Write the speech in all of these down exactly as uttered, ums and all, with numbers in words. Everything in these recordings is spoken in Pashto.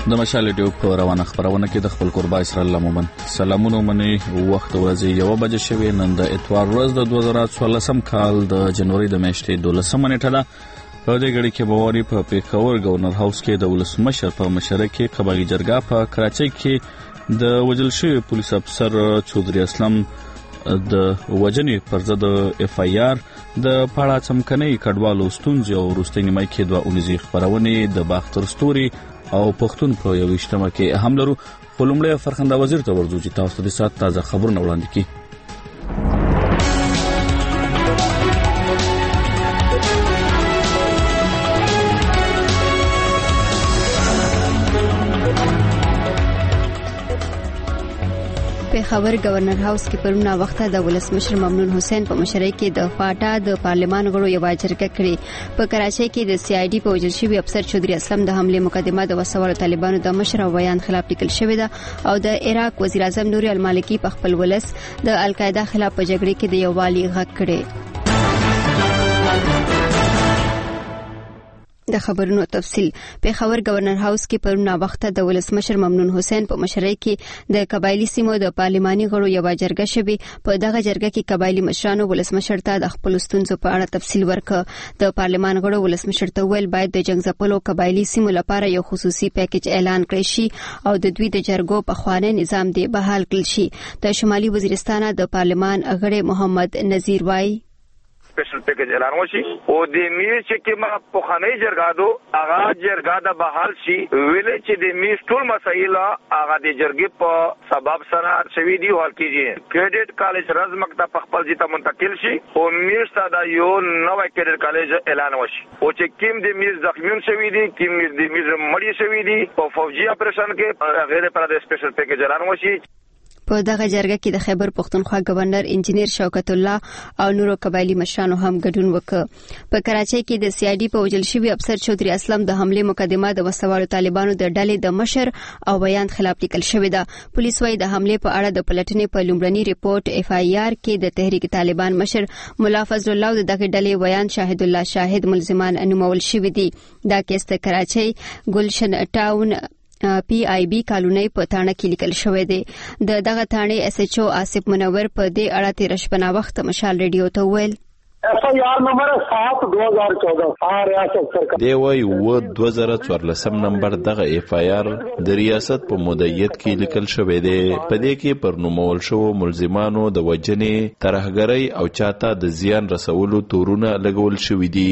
د مشال ډیو په روانه خبرونه کې د خپل قربا اسرائیل لمومن سلامونه منی وخت ورځي یو بجې شوی نن د اتوار ورځ د دوه زره څوارلسم کال د جنوري د میاشتې دولسمه نیټه ده. په دې غړي کې بواري په پیښور گورنر هاوس کې د ولسمشر په مشرۍ کې قبایلی جرګه په کراچۍ کې د وجل شوی پولیس افسر چودري اسلم د وجنې پر ضد اف ای آر د پاړه چمکنۍ کډوالو ستونزې او وروستۍ نیمه کې دوه اونیزي خبرونه د باختر ستوري او پښتون په یو اجتماع کې هم لرو. خپلمړی فرخنده وزیر ته ورځو چې تاسو د سات تازه خبرونه وړاندې کړي. پیښور گورنر هاوس کې پرونه وخت د ولسمشر ممنون حسین په مشرۍ کې د فاټا د پارلمان غړو یو جرګه کړې. په کراچۍ کې د سی آی ډي په وجل شوی افسر چودري اسلم د حمله مقدمه د وسوال طالبانو د مشر او بیان خلاف لیکل شوې ده او د عراق وزیر اعظم نوري المالکی په خپل ولس د القاعده خلاف په جګړه کې د یووالي غږ کړي. د خبرونو تفصیل. پیښور گورنر هاوس کې پرونه وخت د ولسمشر ممنون حسین په مشرۍ کې د قبایلی سیمو د پارلماني غړو یو جرګه شوی. په دغه جرګه کې قبایلی مشرانو ولسمشر ته د خپل ستونزو په اړه تفصیل ورکړ. د پارلمان غړو ولسمشر ته ویل باید د جنگ ځپلو قبایلی سیمو لپاره یو خصوصي پیکیج اعلان کړي شي او د دوی د جرګو په خوانه نظام دی بحال کړي شي. د شمالي وزیرستان د پارلمان غړي محمد نذیر وای سپیشل پیکیج اعلان وشي او د میز چې کما په خانه جرګه دو اغا جرګه د بحال شي ویلې چې د میز ټول مسایل اغا د جرګې په سبب سره شوي دي حل کیږي. کریډټ کالج رز مکتب خپل ځای ته منتقل شي او میز ته د یو نوې کریډټ کالج اعلان وشي او چې کیم د میز زخمیون شوي دي کیم د میز مړی شوي دي او فوجي اپریشن کې غیر پر د سپیشل پیکیج اعلان وشي. په دغه جرګه کې د خیبر پښتونخوا گورنر انجنیر شوکت الله او نورو قبایلی مشرانو هم ګډون وکړ. په کراچۍ کې د سی آی ډي په وجل شوی افسر چودري اسلم د حمله مقدمه د وسوالو طالبانو د ډلې د مشر او بیان خلاف لیکل شوی ده. پولیس وايي د حمله په اړه د پلټنې په لومړني ریپورت اف ای آر کې د تحریک طالبان مشر مولا فضل الله د دغه ډلې بیان شاهد الله شاهد ملزمان انومول شوی دي. دا کیس د کراچۍ ګلشن ټاون پی آی بی کالونی په تانه کې لیکل شوی دی. د دغه تانه ایس ایچ او آصف منور په دې اړه تیر شپه وخت مشال ریډیو ته ویل ایف ای آر نمبر سات دو ہزار چودہ ریاست سرکار دی وای و دوه زره څوارلسم نمبر دغه ایف ای آر د ریاست په مدیریت کې لیکل شوی دی. په دې کې پر نومول شو ملزمانو د وجنې ترهګرۍ او چاته د زیان رسولو تورونه لګول شوی دي.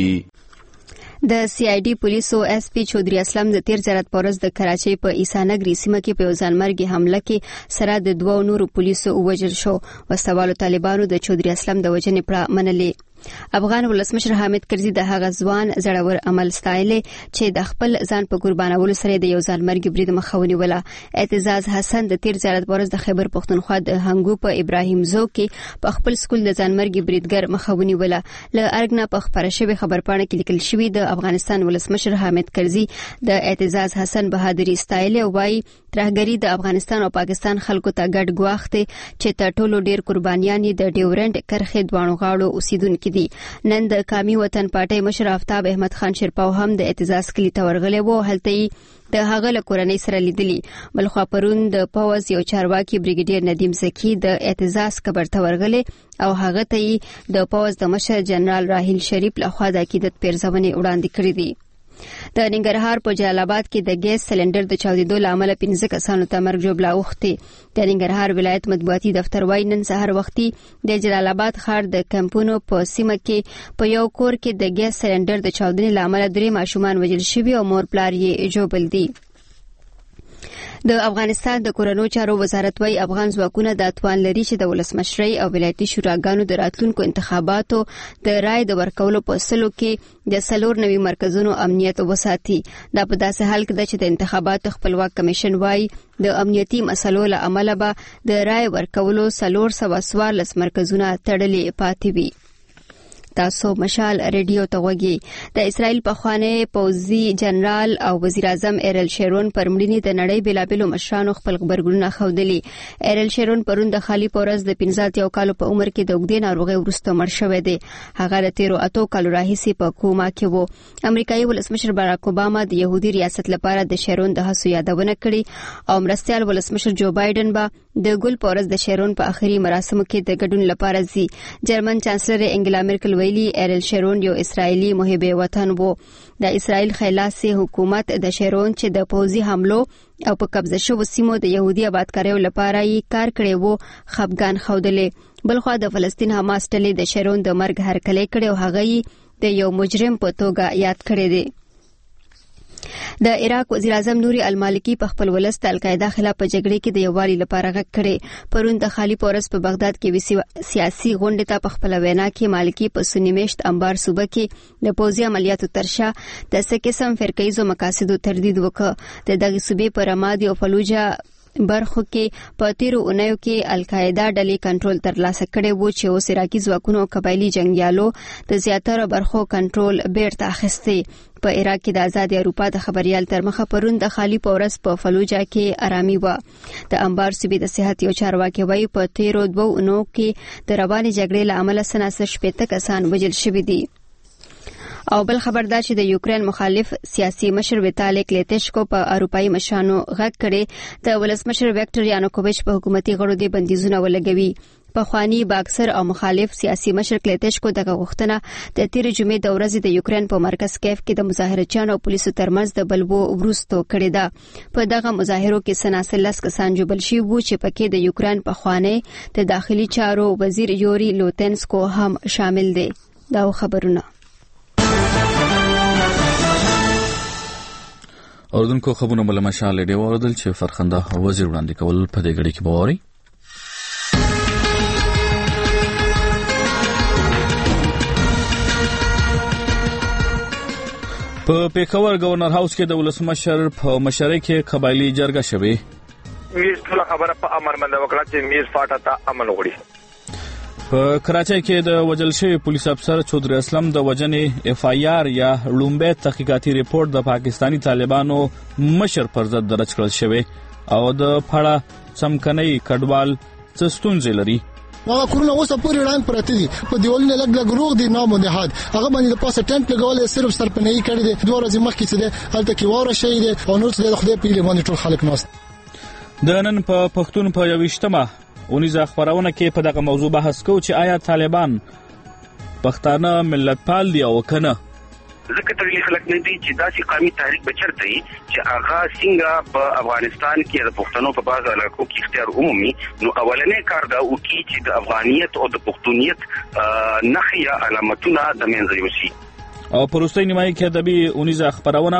د سی آی ډي پولیسو اس پی چودري اسلم د تیر زرات پورز د کراچۍ په عیسانګری سیمه کې په ځانمرګي حمله کې سره د دوه نورو پولیسو وژل شو. وسوالو طالبانو د چودري اسلم د وژنې پر منلې. افغان ولسمشر حامد کرزي د هغه ځوان زړور عمل ستایلې چې د خپل ځان په قربانولو سره د یو ځانمرګي برید مخاوني ولا. اعتزاز حسن د تیر زرات پورز د خیبر پښتونخوا د هنګو په ابراهیم زو کې په خپل سکول د ځانمرګي بریدګر مخاوني ولا. ل ارګنا په خبره شوی خبرپاڼه کې لیکل شوی د افغانستان ولسمشر حامد کرزي د اعتزاز حسن بهادری ستایلې وای ترهګری د افغانستان او پاکستان خلکو ته ګډ ګواښ چې تر ټولو ډیر قربانیان د ډیورنډ کرخې دوانو غاړو اوسیدونکو دي. نن د قومي وطن پارټي مشر آفتاب احمد خان شیرپاو هم د اعتزاز کلی ته ورغلی وو. هلته د هغه له کورنۍ سره لیدلی. بلخوا پرون د پاوز یو چارواکي بریګیډیر ندیم زکی د اعتزاز قبر ته ورغلی او هغه ته د پاوز د مشر جنرال راحیل شریف لخوا د عقیدت پیرزونې وړاندې کړې دي. د ننګرهار په جلال آباد کې د ګیس سلندر د چاودېدو لامل پنځه کسانو ته مرګ ژوبله اوښتې. د ننګرهار ولایت مطبوعاتي دفتر وايي نن سهار وختي د جلال آباد ښار د کمپونو په سیمه کې په یو کور کې د ګیس سلندر د چاودنې لامل درې ماشومان وژل شوي او مور پلار یې ژوبل دي. د افغانستان د کورونو چارو وزارت وايي افغان ځواکونه د توان لري چې د ولسمشرۍ او ولایتي شوراګانو د راتلونکو انتخاباتو د رای د ورکولو په سلو کې د سلور نوي مرکزونو امنیت وساتي. دا په داسې حال کې ده چې د انتخاباتو خپلواک کمیشن وايي د امنیتي مسلو له امله به د رای ورکولو سلور سوه څوارلس مرکزونه تړلي پاتې وي. تاسو مشال ریډیو ته وګورئ. د اسرائیل پخوانی پوځي جنرال او وزیر اعظم ایرل شیرون پر مړینې د نړۍ بېلابېلو مشرانو خپل خبرګونونه ښودلي. ایرل شیرون پرون د خالي پورز د پنځه اتیا کالو په عمر کې د اوږدې ناروغۍ وروسته مړ شوی دی. هغه د تیرو اتو کالو راهیسې په کوما کې و. امریکایي ولسمشر باراک اوباما د یهودي ریاست لپاره د شیرون د هڅو یادونه کړې او مرستیال ولسمشر جو بایدن به د ګل پورز د شیرون په اخري مراسمو کې د ګډون لپاره ځي. جرمن چانسلر انګلا مرکل ویلي ایرل شیرون یو اسرائیلي محب وطن وو. د اسرائیل خلاصي حکومت د شیرون چې د پوځي حملو او په قبضه شوو سیمو د یهودي آبادکاریو لپاره یې کار کړی وو خفګان ښودلې. بلخوا د فلسطین حماس ډلې د شیرون د مرګ هرکلی کړی او هغه یې د یو مجرم په توګه یاد کړی دی. د عراق وزیر اعظم نوري المالکی په خپل ولس د القاعده خلاف په جګړه کې د یووالي لپاره غږ کړی. پرون د خالي پورس په بغداد کې سیاسي غونډه ته په خپل وینا کې مالکی په سنی میشت انبار صوبه کې د پوځي عملیاتو ترشا د څه قسم فرقیزو مقاصدو تردید وکړ. د دغه صوبې په رمادي او فلوجا برخو کې په تیرو اونیو کې القاعده ډلې کنټرول ترلاسه کړی وو چې اوس عراقي ځواکونو او قبایلي جنگیالو د زیاتره برخو کنټرول بیرته اخیستی. په عراق کې د آزاد اروپا د خبريال تر مخه پرون د خالي پورس په فلوجا کې آرامي و. د انبار صوبې د صحت یو چارواکي وایي په تیرو دوه اونیو کې د روانې جګړې له امله سناسه شپېته کسان وژل شوي دي. او بل خبردار چې د یوکرين مخالف سیاسي مشر ویتالي کلیتشکو په اروپאי مشانو غږ کړي د ولسمشر ویکټور یانوکوویچ په حکومتي غړو د بندیزونه ولګوي. پخوانی باکسر او مخالف سیاسي مشر کلیتشکو دغه غوښتنه د تیر جمعې د ورځې د یوکرين په مرکز کیف کې د مظاهرچیانو او پولیسو ترمنځ د بلبو وروستو کړی ده. په دغه مظاهرو کې سناسل لس کسان جوړ شوي وو چې پکې د یوکرين پخوانی د داخلي چارو وزیر یوري لوتنسکو هم شامل دي. دا خبرونه اوردونکو خبرونه بل مشال دی وردل چې فرخنده وزیر وړاندې کول په دې غړي کې بواري. په پیښور گورنر هاوس کې د ولسمشر په مشرۍ کې قبایلی جرګه شوه. میز ټول خبره په امر باندې وکړه چې میز فاټه ته امن وړي. په کراچۍ کې د وجل شوی پولیس افسر چودري اسلم د وجنې اف آی آر یا لومبه تحقیقاتي ریپورت د پاکستانی طالبانو مشر پر ضد درج کړل شوی او د پړه چمکنۍ کډوال څستونځ لري. هغه کورونه اوسه پورې وړاندې پراته دي په دیوالونو لګ لګ روغ دي نامو نهاد هغه باندې د پاسه ټنټ لګول صرف سرپنۍ کړي دي. دوه ورځې مخکې چې ده هلته کې واره شي دي او نور څه د خدای په لمن ټول خلک ناست. د نن په پښتون په یوشتمه اونیزه خبرونه کې په دغه موضوع بحث کوو چې آیا طالبان پښتانه ملتپال دي او کنه. ځکه ترې خلک نه دي چې داسې قومي تحریک بچرته وي چې هغه څنګه په افغانستان کې د پښتنو په بعض علاقو کې اختیار عمومي نو اولنې کار دا وکړي چې د افغانیت او د پښتونیت نخیا علامتونه د منځ یوسي. او پروستۍ نیمایي کې د بي اونیزه خبرونه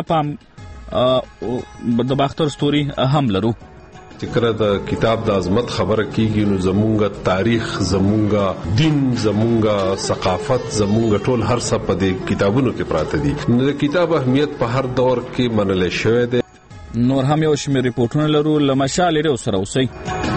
په د باختر ستوري هم لرو. چې کله د کتاب د عظمت خبره کیږي نو زمونږه تاریخ زمونږه دین زمونږه ثقافت زمونږه ټول هر څه په دې کتابونو کې پراته دي. نو د کتاب اهمیت په هر دور کې منل شوی دی. نور هم یو شمېر ریپورتونه لرو لمشال لري سره اوسئ.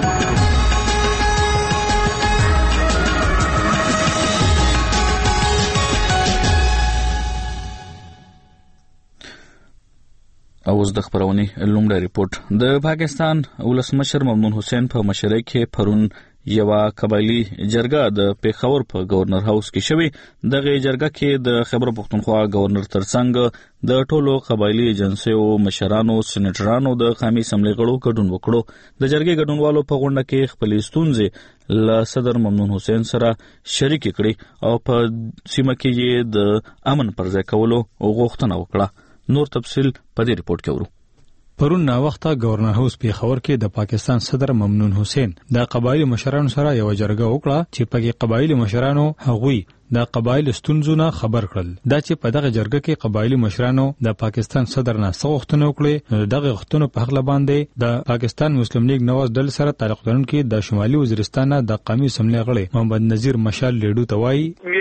اوس د خبرونې لومړی ریپورت. د پاکستان ولسمشر ممنون حسین په مشرۍ کې پرون یو قبایلی جرګه د پیښور په گورنر هاوس کې شوې. دغه جرګه کې د خیبر پختونخوا گورنر ترڅنګ د ټولو قبایلی ایجنسیو مشرانو سېنیټرانو د قومي اسمبلی غړو ګډون وکړو. د جرګې ګډونوالو په غونډه کې خپل ستونزې له صدر ممنون حسین سره شریک کړي او په سیمه کې یې د امن پر ځای کولو غوښتنه وکړه. نور تفصیل په دې ریپورت کې ورو. پرون نا وخته گورنر هاوس پیښور کې د پاکستان صدر ممنون حسین د قبایلی مشرانو سره یو جرګه وکړه چې په کې قبایلی مشرانو هغوی د قبایل ستونزونه خبر کړل. دا چې په دغه جرګه کې قبایلی مشرانو د پاکستان صدر نه څوختنه وکړي. دغه غوښتنو په حق باندې د پاکستان مسلم لیگ نواز دل سره تعلق لرونکي د شمالي وزیرستان د قومي اسمبلی غړي محمد نذیر مشال لیډو توای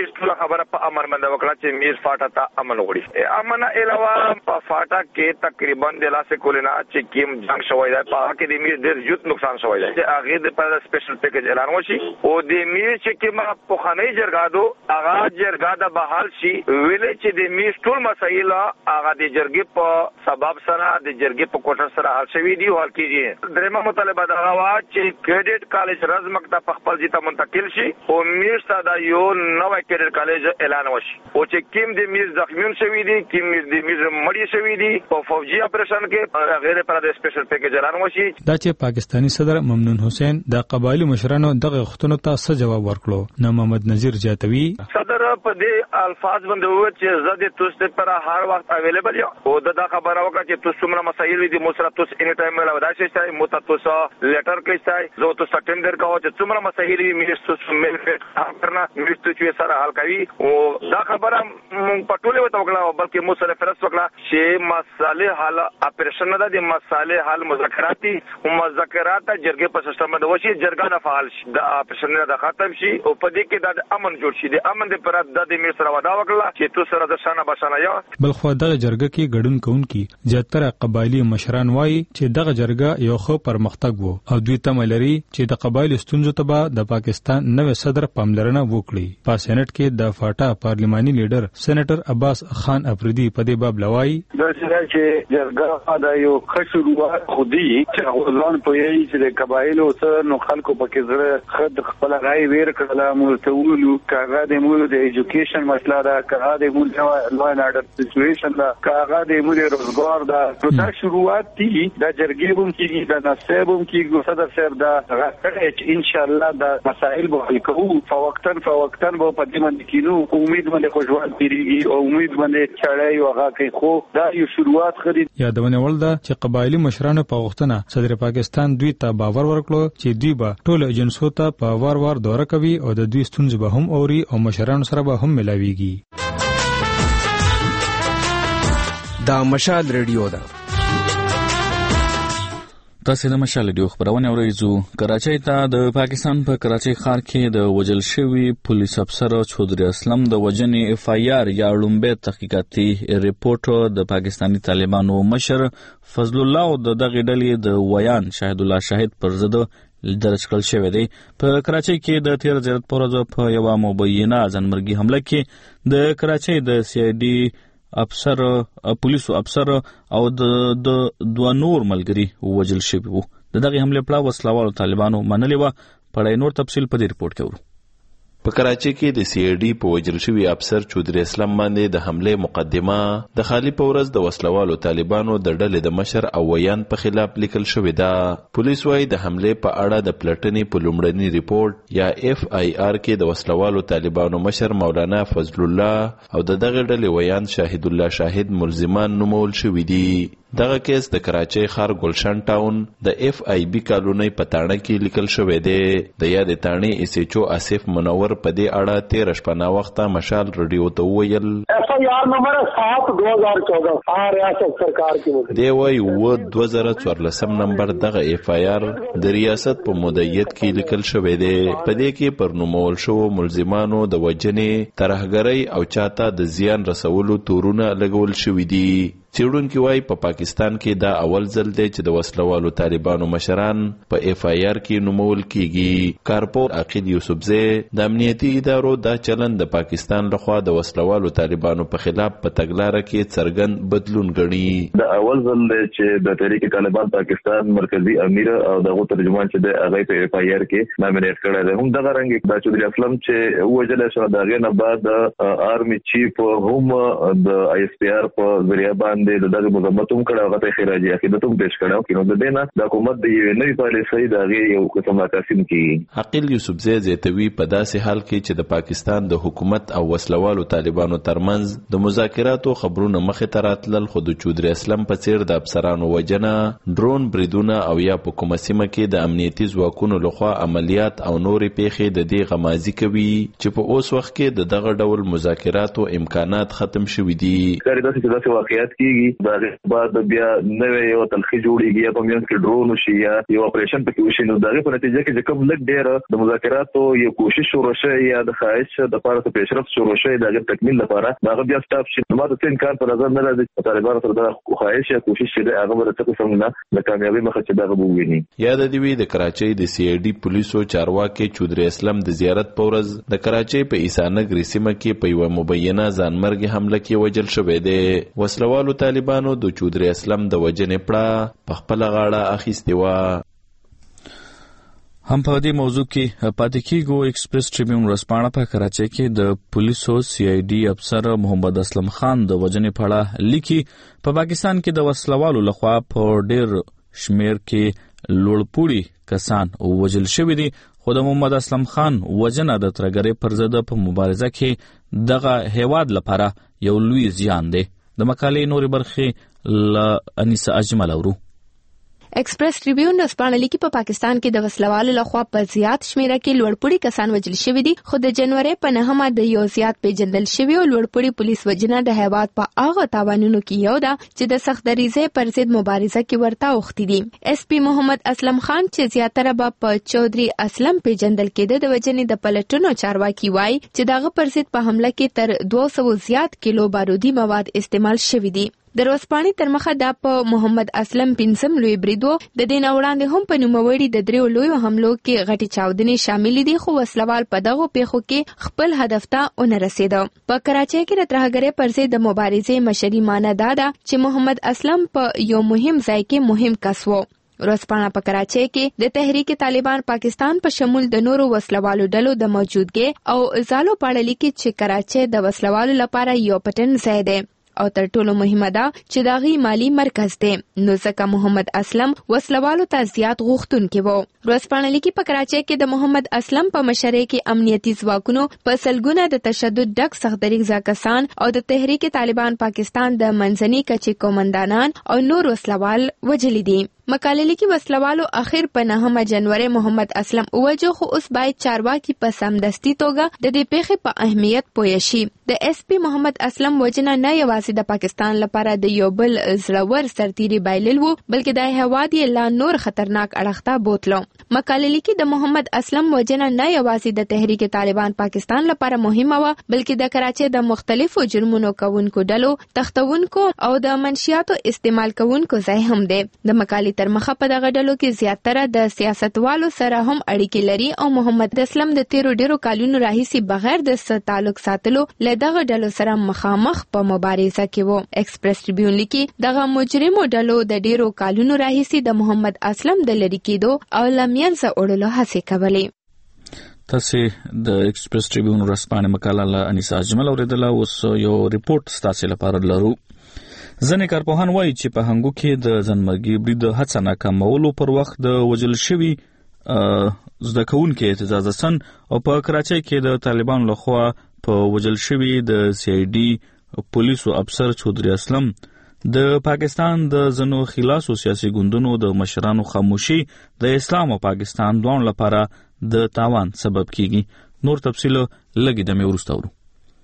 خبره په امر باندې وکړه چې میر فاټا ته امن وړي امن علاوه په فاټا کې تقریبا د لاسه کولینا چې کیم جنگ شوی دی په کې د میر ډېر زیات نقصان شوی دی چې هغه د پر سپیشل پیکیج اعلان وشي او د میر چې کیم په خاني جرګادو هغه جرګا د بحال شي ویلې چې د میر ټول مسایل هغه د جرګې په سبب سره د جرګې په کوټه سره حل شوی دی حل کیږي درېمه مطالبه دا و چې کریډټ کالج رز مکتب خپل ځای ته منتقل شي او میر ساده یو نوې کریډټ کالج اعلان وشي او چې کیم د میر زخمیون شوی دی کیم د میر مړی شوی دی په فوجي اپریشن کې غیر پر د سپیشل پیکیج اعلان وشي دا چې پاکستانی صدر ممنون حسین د قبایلی مشرانو دغه خطونو ته څه جواب ورکړو نو محمد نذیر جاتوی صدر په دې الفاظ باندې و چې زده تاسو پر هر وخت اویلیبل یو او دا خبره وکړه چې تاسو څومره مسایل دي مسره تاسو اني ټایم ولا ودا شي چې مو تاسو لیټر کې چې زه تاسو ټینډر کوم چې څومره مسایل دي مې تاسو مې فټ کرنا مې تاسو سره حل کوي او دا خبره مونږ په ټوله وته وکړه بلکې مو سره فرصت وکړه چې مسالې حل اپریشن نه دي مسالې حل مذاکراتي او مذاکرات جرګې په سیستم باندې وشي جرګه نه فعال شي دا اپریشن نه ختم شي او په دې کې د امن جوړ شي د امن د پر د دې مې سره ودا وکړه چې تاسو سره د شانه بشانه یو بل خو دغه جرګه کې ګډون کوونکي زیاتره قبایلی مشران وایي چې دغه جرګه یو خو پرمختګ وو او دوی تم لري چې د قبایلی ستونزو ته د پاکستان نوې صدر پاملرنه وکړي په سېنات کې د فاټا پارلماني لیډر سېنیټر عباس خان افریدي په دې باب لوي دا چې جرګه دا یو خشروات خودي چې ځان په یی چې د قبایلو سره نو خلکو پکې زړه خد خپل غای ویر کړه مرتولو کاغه د مول د ایجوکیشن مسله دا کاغه د مول د لا ان اډر سچويشن دا کاغه د مول روزګار دا دا شروعات دي دا جرګې بم کیږي دا نصيبم کیږي صدر صاحب دا راځي چې ان شاء الله دا مسائل به حل کوو فوقتن فوقتن به په دې باندې کینو امید باندې خوشوال پیریږي او امید باندې چړای وغه کوي خو دا یو شروعات خرید یادونه ولدا چې قبایلی مشرانو په غوښتنه صدر پاکستان دوی ته باور ورکړو چې دوی به ټول ایجنسو ته په وار وار دوره کوي او د دوی ستونزې به هم اوري او مشرانو سره به هم ملاويږي. دا مشال ریډیو ده. تاسو د مشال ریډیو خبرونه اورئ. کراچۍ ته د پاکستان په کراچۍ ښار کې د وجل شوی پولیس افسر چودري اسلم د وجنې اف آی آر یا لومبه تحقیقاتي ریپورت د پاکستانی طالبانو مشر فضل الله او د دغه ډلې د ویان شاهد الله شاهد پر ضد درج کړل شوی دی. په کراچۍ کې د تیر زیات پورز په یو مبینه ځانمرګي حمله کې د کراچۍ د سی آی ډي افسر پولیسو افسر او د دوه نور ملګری وژل شوي وو. د دغه حمله په وسلوالو طالبانو منلې و. په نور تفصیل په دې ریپورت کې ورو. په کراچۍ کې د سی آی ډي په وژل شوي افسر چودري اسلام باندې د حمله مقدمه د خالی په ورځ د وسلوالو طالبانو د ډلې د مشر او ویان په خلاف لیکل شوې ده. پولیس وايي د حمله په اړه د پلټنې په لومړني ریپورت یا اف آی آر کې د وسلوالو طالبانو مشر مولانا فضل الله او د دغه ډلې ویان شاهد الله شاهد ملزمان نومول شوي دي. دغه کیس د کراچۍ ښار ګلشن ټاون د اف آی بي کالونۍ په تاڼه کې لیکل شوی دی. د یادې تاڼې ایس ایچ او آصف منور په دې اړه تیر شپه نا وخته مشال ریډیو ته وویل ایف آی آر نمبر سات دو ہزار چودہ ریاست سرکار کی دی وایي و دوه زره څوارلسم نمبر دغه اف آی آر د ریاست په مدیریت کې لیکل شوی دی. په دې کې پر نومول شوو ملزمانو د وجنې ترهګرۍ او چاته د زیان رسولو تورونه لګول شوي دي. څېړونکي وايي په پاکستان کې دا اول ځل دی چې د وسلوالو طالبانو مشران په اف آی آر کې نومول کیږي. کارپور عقیل یوسفزی د امنیتي ادارو دا چلن د پاکستان لخوا د وسلوالو طالبانو په خلاف په تګلاره کې څرګند بدلون ګڼي. دا اول ځل دی چې د تحریک طالبان پاکستان مرکزی امیر او دغه ترجمان چې د هغه په اف آی آر کې نامینیټ کړی دی. هم دغه رنګ د چودري اسلم چې وژل شو د هغې نه بعد آرمی چیف هم د آی ایس پی آر په ذریعه باندې د دغه مذمت هم کړه او غته خراجي عقیدت هم پیش کړه او نو د دینه د حکومت د یو نوې پالیسۍ د هغې یو قسم عکاسین کیږي. عقیل یوسفزی زیاتوي په داسې حال کې چې د پاکستان د حکومت او وسلوالو طالبانو ترمنځ د مذاکراتو خبرونه مخې ته راتلل، خو د چودري اسلم په څیر د افسرانو وژنه، ډرون بریدونه او یا په کومه سیمه کې د امنیتي ځواکونو لخوا عملیات او نورې پیښې د دې غمازي کوي چې په اوس وخت کې د دغه ډول مذاکراتو امکانات ختم شوي دي. کاری داسې چې داسې واقعیت کې کیږي دا بعد بیا نوې یو تلخي جوړیږي یا په مینس کې ډرون شي یا یو اپریشن پکې وشي نو دا په نتیجه کې چې کوم لږ ډېر د مذاکراتو یو کوشش شروع شي یا د خواهش د لپاره څه پیشرفت شروع شي د تکمیل لپاره دا بیا سټاپ شي نو دا څنګه کار په نظر نه راځي چې طالبانو سره د خواهش یا کوشش شي هغه ورته څه څنګه د کامیابی مخه چې دا وګوري. یاد دی وی د کراچۍ د سی آی ډي پولیسو چارواکي چودري اسلام د زیارت پورز د کراچۍ په عیسانګر سیمه کې په یو مبینه ځانمرګي حمله کې وجل شوې ده. وسلوالو طالبانو د چودري اسلام د وجنې پړه په خپل غاړه اخیستې و. هم په دې موضوع کې پاتې کیږو. ایکسپریس ټریبیون ورځپاڼه په کراچۍ کې د پولیسو سی آی ډي افسر محمد اسلم خان د وجنې په اړه لیکي په پاکستان کې د وسلوالو لخوا په ډېر شمیر کې لوړپوړي کسان وژل شوي دي خو د محمد اسلم خان وجنه د ترګرې پر ضد په مبارزه کې دغه هیواد لپاره یو لوی زیان دی. د مقالې نورې برخې له انیسه اجمل اورو. ایکسپریس ټریبیون ورځپاڼه لیکي په پاکستان کې د وسلوالو لخوا په زیات شمیره کې لوړپوړي کسان وژل شوي دي خو د جنوري په نهمه د یو زیات پیژندل شوي او لوړپوړي پولیس وژنه د هیواد په هغه تاوانونو کې یو ده چې د سخت دریځۍ پر ضد مبارزه کې ورته اوښتي دي. ایس پی محمد اسلم خان چې زیاتره به په چودري اسلم پیژندل کېده د وژنې د پلټنو چارواکي وایي چې دغه پر ضد په حمله کې تر دوه سوه زیات کیلو بارودي مواد استعمال شوي دي. د ورځپاڼې تر مخه دا په محمد اسلم پنځم لوی بریدو د دې نه وړاندې هم په نوموړي د دریو لویو حملو کې غټې چاودنې شاملې دي خو وسلوال په دغو پیښو کې خپل هدف ته ونه رسېده. په کراچۍ کې د ترهګرۍ پر ضد د مبارزې مشري معنی دا ده چې محمد اسلم په یو مهم ځای کې مهم کس و. ورځپاڼه په کراچۍ کې د تحریک طالبان پاکستان په شمول د نورو وسلوالو ډلو د موجودګۍ او ځالو په اړه لیکي چې کراچۍ د وسلوالو لپاره یو پټن ځای دی او تر ټولو مهمه ده چې د هغې مالي مرکز دی نو ځکه محمد اسلم وسلوالو ته زیات غوښتونکی و. ورځپاڼه لیکي په کراچۍ کې د محمد اسلم په مشرۍ کې امنیتي ځواکونو په سلګونه د تشدد ډک سخت دریځه کسان او د تحریک طالبان پاکستان د منځني کچې قومندانان او نور وسلوال وژلي دي. مقالې لیکي وسلوالو اخر په نهمه جنوري محمد اسلم ووجه خو اوس باید چارواکي په سمدستي توګه د دې پیښې په اهمیت پوه شي. د ایس پی محمد اسلم وجنه نه یوازې د پاکستان لپاره د یو بل زړور سرتیري بایلل وو بلکې د هیواد یې لا نور خطرناک اړخ ته بوتلو. مقالې لیکي د محمد اسلم وجنه نه یوازې د تحریک طالبان پاکستان لپاره مهمه وه بلکې د کراچۍ د مختلفو جرمونو کوونکو ډلو تختونکو او د منشیاتو استعمال کوونکو ځای هم دی. د مقالې تر مخه په دغه ډلو کې زیاتره د سیاستوالو سره هم اړیکې لري او محمد اسلم د تیرو ډیرو کالونو راهیسې بغیر د څه تعلق ساتلو له دغه ډلو سره مخامخ په مبارزه کې و. ایکسپریس ټریبیون لیکي دغه مجرمو ډلو د ډیرو کالونو راهیسې د محمد اسلم د لرې کېدو او له منځه وړلو هڅې کولې. تاسې د ایکسپریس ټریبیون ورځپاڼې مقاله له انیسه اجمل اوریدله. اوس یو ریپورت ستاسې لپاره لرو. ځینې کارپوهان وایي چې په هنګو کې د ځانمرګي برید هڅه ناکامولو پر وخت د وژل شوي زده کوونکي اعتزاز حسن او په کراچۍ کې د طالبانو لخوا په وژل شوي د سی آی ډي پولیسو افسر چودري اسلم د پاکستان د ځینو خلاصو سیاسي ګوندونو د مشرانو خاموشي د اسلام او پاکستان دواړو لپاره د تاوان سبب کیږي. نور تفصیل لږ دمې وروسته ورو.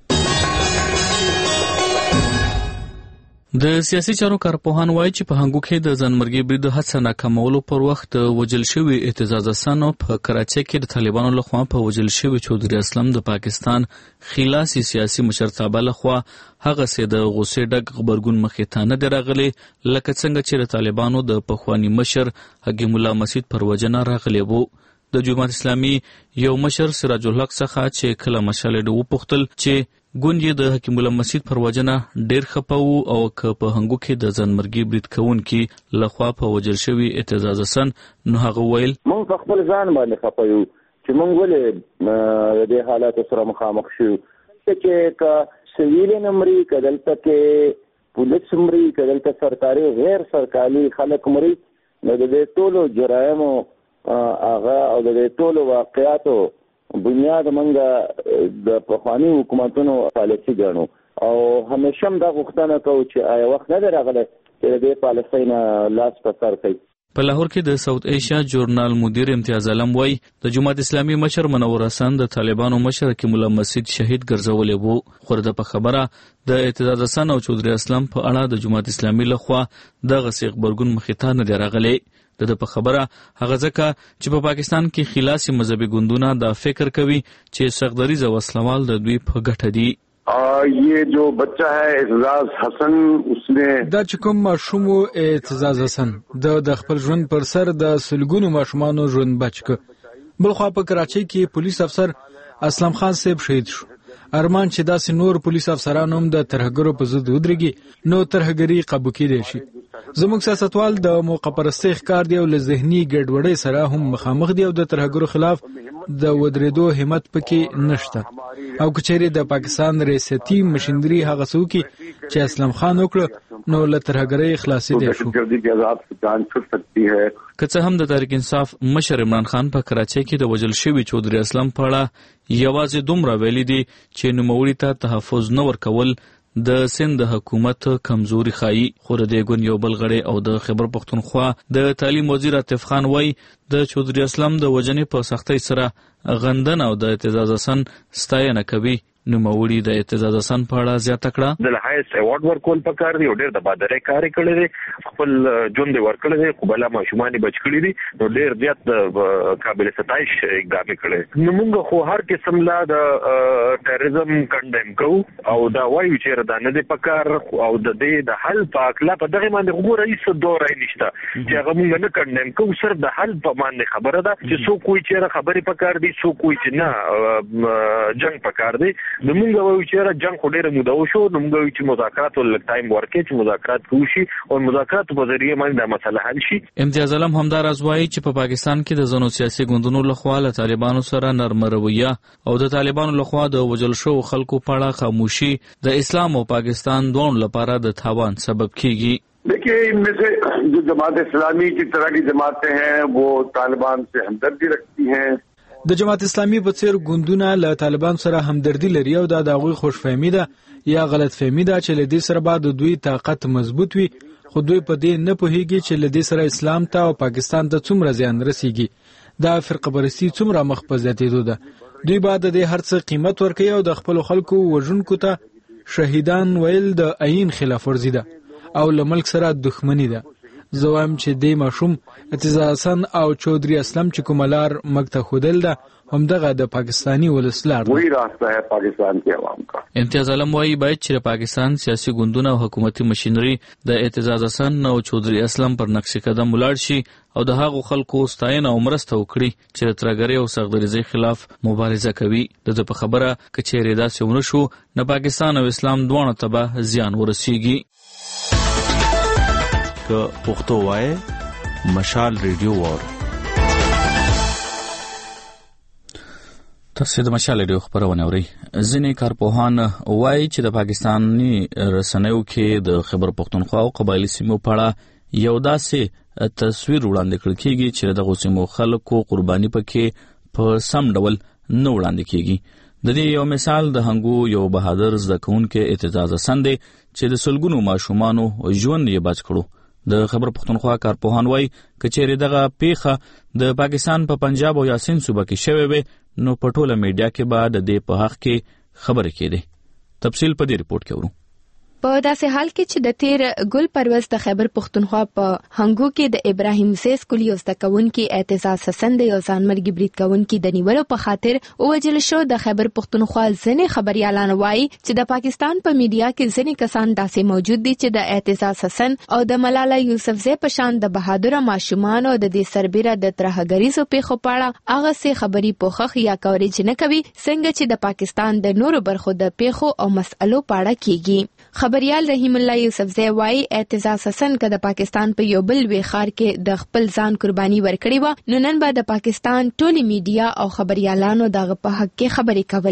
د سیاسي چارو کارپوهان وایي چې په هنګو کې د ځانمرګي برید هڅه ناکامولو پر وخت وژل شوي اعتزاز حسن په کراچۍ کې د طالبانو لخوا په وژل شوي چودري اسلم د پاکستان خلاصي سیاسي مشرتابه لخوا هغه سي د غوسې ډک غبرګون مخې ته نه دی راغلی لکه څنګه چې د طالبانو د پخواني مشر حکیم الله مسعود پر وژنه راغلی وو. د جماعت اسلامي یو مشر سراج الحق څخه چې کله مشالې د وپوښتل چې ګوند یې د حکیم الله مسعود پر وژنه ډېر خفه وو او که په هنګو کې د ځانمرګي برید کوونکي لخوا په وژل شوي اعتزاز حسن نو هغه ویل موږ په خپل ځان باندې خفه یو چې موږ ولې د دې حالاتو سره مخامخ شو چې که سویل نمري که دلته کې پولیس مري که دلته سرکاري غیر سرکاري خلک مري نو د دې ټولو جرایمو هغه او د دې ټولو واقعاتو بنیاد منګه د پخواني حکومتونو پالیسي ګڼو او همیشه دا غوښتنه کوو چې آیا وخت نه دی راغلی چې د دې پالیسۍ نه لاس په سر کوي. په لاهور کې د ساوث ایشیا جورنال مدیر امتیاز علم وای د جماعت اسلامي مشر منور حسن د طالبانو مشر کې مولا مسجد شهید ګرځولې وو. خو د په خبره د اعتزاز حسن او چودري اسلام په اړه د جماعت اسلامي لخوا د غسیق برګون مخیته نه دی راغلی. د په خبره هغه ځکه چې په پاکستان کې خلاصي مذهبي ګوندونه دا فکر کوي چې سغدریز او وسلوال د دوی په ګټه دي. ये जो बच्चा है एतजाज हसन उसने دا چې کوم ماشوم اعتزاز حسن د د خپل ژوند پر سر د سلګونو ماشومانو ژوند بچ ک. بل خو په کراچۍ کې پولیس افسر اسلام خان صاحب شهید شو. ارمان چې داسې نور پولیس افسرانو هم د ترهګرو په ضد ودرېږي نو ترهګري قابو کېدای شي. زموږ سیاستوال د موقع پرستۍ ښکار دی او له ذهني ګډوډۍ سره هم مخامخ دی او د ترهګرو خلاف د ودرېدو همت پکې نشته. او کچېرې د پاکستان ریاستي مشندري هغه څوک چې اسلام خان وکړ نو له ترهګرۍ خلاصې دی شو. که څه هم د تحریک انصاف مشر عمران خان په کراچۍ کې د وژل شوي چودري اسلام په اړه یوازې دومره ویلي دي چې نوموړي ته تحفظ نه ورکول د سند حکومت کمزوري ښایي. خو د دې ګوند یو بل غړی او د خیبر پختونخوا د تعلیم وزیر عاطف خان وایي د چودري اسلام د وژنې په سختۍ سره غندنه او د اعتزاز حسن ستاینه کوي. نوموړي د اعتزاز حسن په اړه زیاته کړه د هایست ایوارډ ورکول پکار دی او ډېر د بادرې کار کړی دی خپل ژوند ورکړی دی خو بل ماشومان بچ کړی دي نو ډېر زیات قابل ستایش اقدام کړی. نو موږ خو هر قسم لا د ټیرریزم کنډم کوو او دا وایو چې دا نه دی پکار او د دې د حل په اکلا په دغه باندې وګوره هیڅ دورای نشته چې هغه موږ نه کنډم کوو. سر د حل په باندې خبره ده چې څوک کوئی چې خبرې پکار دي څوک کوئی چې نه جنگ پکار دی. نو موږ وایو چې جنگ خو ډېره موده وشو نو موږ وایو چې مذاکرات ول ټایم ورکړي چې مذاکرات وشي او مذاکرات په ذریعہ باندې دا مسله حل شي. امتیاز علم همدار ازوایي چې په پاکستان کې د ځینو سیاسي ګوندونو لخوا له طالبانو سره نرم رویه او د طالبانو لخوا د وژل شو خلکو په اړه خاموشي د اسلام او پاکستان دوه لپاره د تاوان سبب کیږي. देखिए इनमें से जो जमात इस्लामी की तरह की जमातें हैं वो तालिबान से हमदर्दी रखती हैं. د جماعت اسلامي په څیر ګوندونه له طالبان سره همدردي لري او دا د هغوی خوشفهمي ده یا غلط فهمي ده چې له دې سره به د دوی طاقت مضبوط وي خو دوی په دې نه پوهیږي چې له دې سره اسلام ته او پاکستان ته څومره زیان رسیږي. دا فرقه پرستی څومره مخ په زیاتېدو ده. دوی به د دې هر څه قیمت ورکوي او د خپل خلکو وژونکو ته شهیدان ویل د عین خلاف ورزي ده او له ملک سره دښمنی ده. زه وایم چې دې ماشوم اعتزاز حسن او چودري اسلام چې کوملار مکته خودل ده همدغه د پاکستانی ولسلار وہی راستہ ہے پاکستان کے عوام کا. امتیاز علم وایي باید چې پاکستان سیاسي ګوندونه او حکومتي مشینری د اعتزاز حسن او چودري اسلام پر نقش قدم ولاړ شي او د هغو خلکو ستاینه او مرسته وکړي چې د ترهګرۍ او سغدریزۍ خلاف مبارزه کوي. د په خبره که چیرې داسې ونه شو نه پاکستان او اسلام دواړو ته به زیان ورسیږي. که پښتو وای مشال ریډیو وور تاسو د مشال ریډیو خبرونه اورئ. ځینې کارپوهان وایي چې د پاکستاني رسنیو کې د خیبر پختونخوا او قبایلی سیمو په اړه یو داسې تصویر وړاندې کړل کېږي چې دغه سیمو خلکو قرباني پکې په سم ډول نه وړاندې کېږي. د دې یو مثال د هنګو یو بهادر زده کوونکی اعتزاز حسن دی چې د سلګونو ماشومانو ژوند یې بچ کړو. د خیبر پختونخوا کارپوهان وایي که چیرې دغه پیښه د پاکستان په پنجاب او یا سند صوبه کې شوې وي نو په ټوله میډیا کې به د دې په حق کې خبرې کېدې. تفصیل په دې رپورټ کې ورو. په داسې حال کې چې د تیر ګل پروز د خیبر پختونخوا په هنګو کې د ابراهیم زی سکول یو زده کوونکي اعتزاز حسن د یو ځانمرګي برید کوونکي د نیولو په خاطر ووژل شو. د خیبر پختونخوا ځینې خبريالان وایي چې د پاکستان په میډیا کې ځینې کسان داسې موجود دي چې د اعتزاز حسن او د ملاله یوسفزۍ په شان د بهادر ماشومان او د دې سربېره د ترهګریزو پیښو په اړه هغه څه خبري پوښښ یا کوریج نه کوي څنګه چې د پاکستان د نورو برخو د پیښو او مسئلو په اړه کیږي. خبريال رحیم الله یوسفزۍ وایي اعتزاز حسن که د پاکستان په یو بل وی ښار کې د خپل ځان قرباني ورکړي و نو نن به د پاکستان ټولي میډیا او خبريالانو دغه په حق کې خبرې کولې.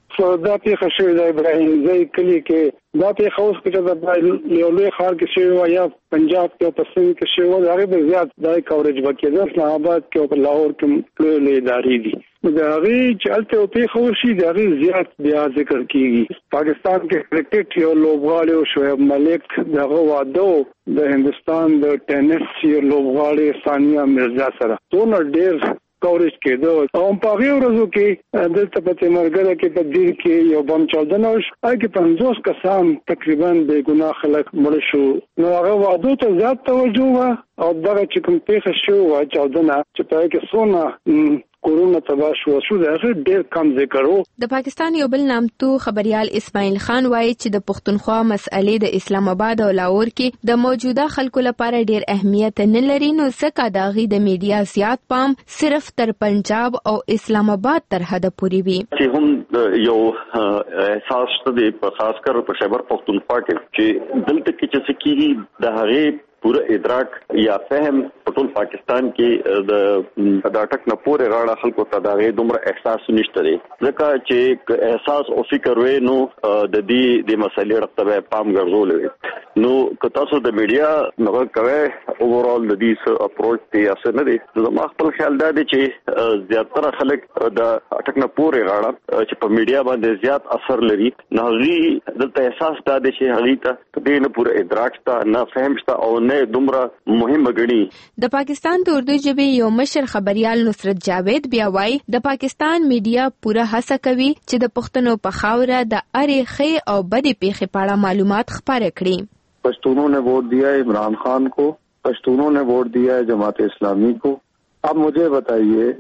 دا پیښه شوې ده ابراهیم زئی کلی کې دا پیښه اوس کې د یو لوی ښار کې شوې وه یا پنجاب کې او په سند کې شوې وه د هغې به زیات دا کوریج به کېده اسلام آباد کې او په لاهور کې لوی لوی ادارې دي د هغې چې هلته یو پیښه وشي د هغې زیات بیا ذکر کېږي. پاکستان کې کرکټ یو لوبغاړی او شعیب ملک د هغه واده د هندوستان د ټینس یو لوبغاړی ثانیه مرزا سره څومره ډېر کوریج کېده او په هغې ورځو کې دلته په تیمرګله کې په دیر کې یو بم چاودنه وشوه هغې کې پنځوس کسان تقریبا بې ګناه خلک مړه شو. نو هغه وادو ته زیات توجه وه او دغه چې کوم پیښه شوې وه چاودنه چې په هغې کې څونه کورونه تباه شو شو د هغه ډېر کم ذکر وو. د پاکستان یو بل نامتو خبريال اسماعیل خان وایي چې د پښتونخوا مسئلې د اسلام آباد او لاهور کې د موجوده خلکو لپاره ډېر اهمیت نه لري نو ځکه د هغې د میډیا زیات پام صرف تر پنجاب او اسلام آباد تر حده پورې وي. چې هم یو احساس شته دی په خاص کر په خیبر پښتونخوا کې چې دلته کې چې سکیږي د هغې پورا ادراک یا فهم په ټول پاکستان کې د داټک نه پورې غاړه خلکو ته دا غي دومره احساس نشته دی ځکه چې احساس او فکر وې نو د دې د مسلې رتبه پام ګرځول وي نو که تاسو د میډیا نو کوي اوورال د دې اپروچ ته اسه نه دی نو ما خپل خیال دا دی چې زیاتره خلک د داټک نه پورې غاړه چې په میډیا باندې زیات اثر لري نه غي دلته احساس دا دی چې هغه ته دې نه پورا ادراک تا نه فهم شته او دومره مهمه غني. د پاکستان د اردو ژبې یو مشر خبريال نصرت جاوید بیا وایي د پاکستان میډیا پوره هڅه کوي چې د پښتنو په خاوره د اړې ښې او بدې پیښې په اړه معلومات خپاره کړي. پښتونوں نے ووٹ دیا ہے عمران خان کو, پښتونوں نے ووٹ دیا ہے جماعت اسلامی کو. اب مجھے بتائیے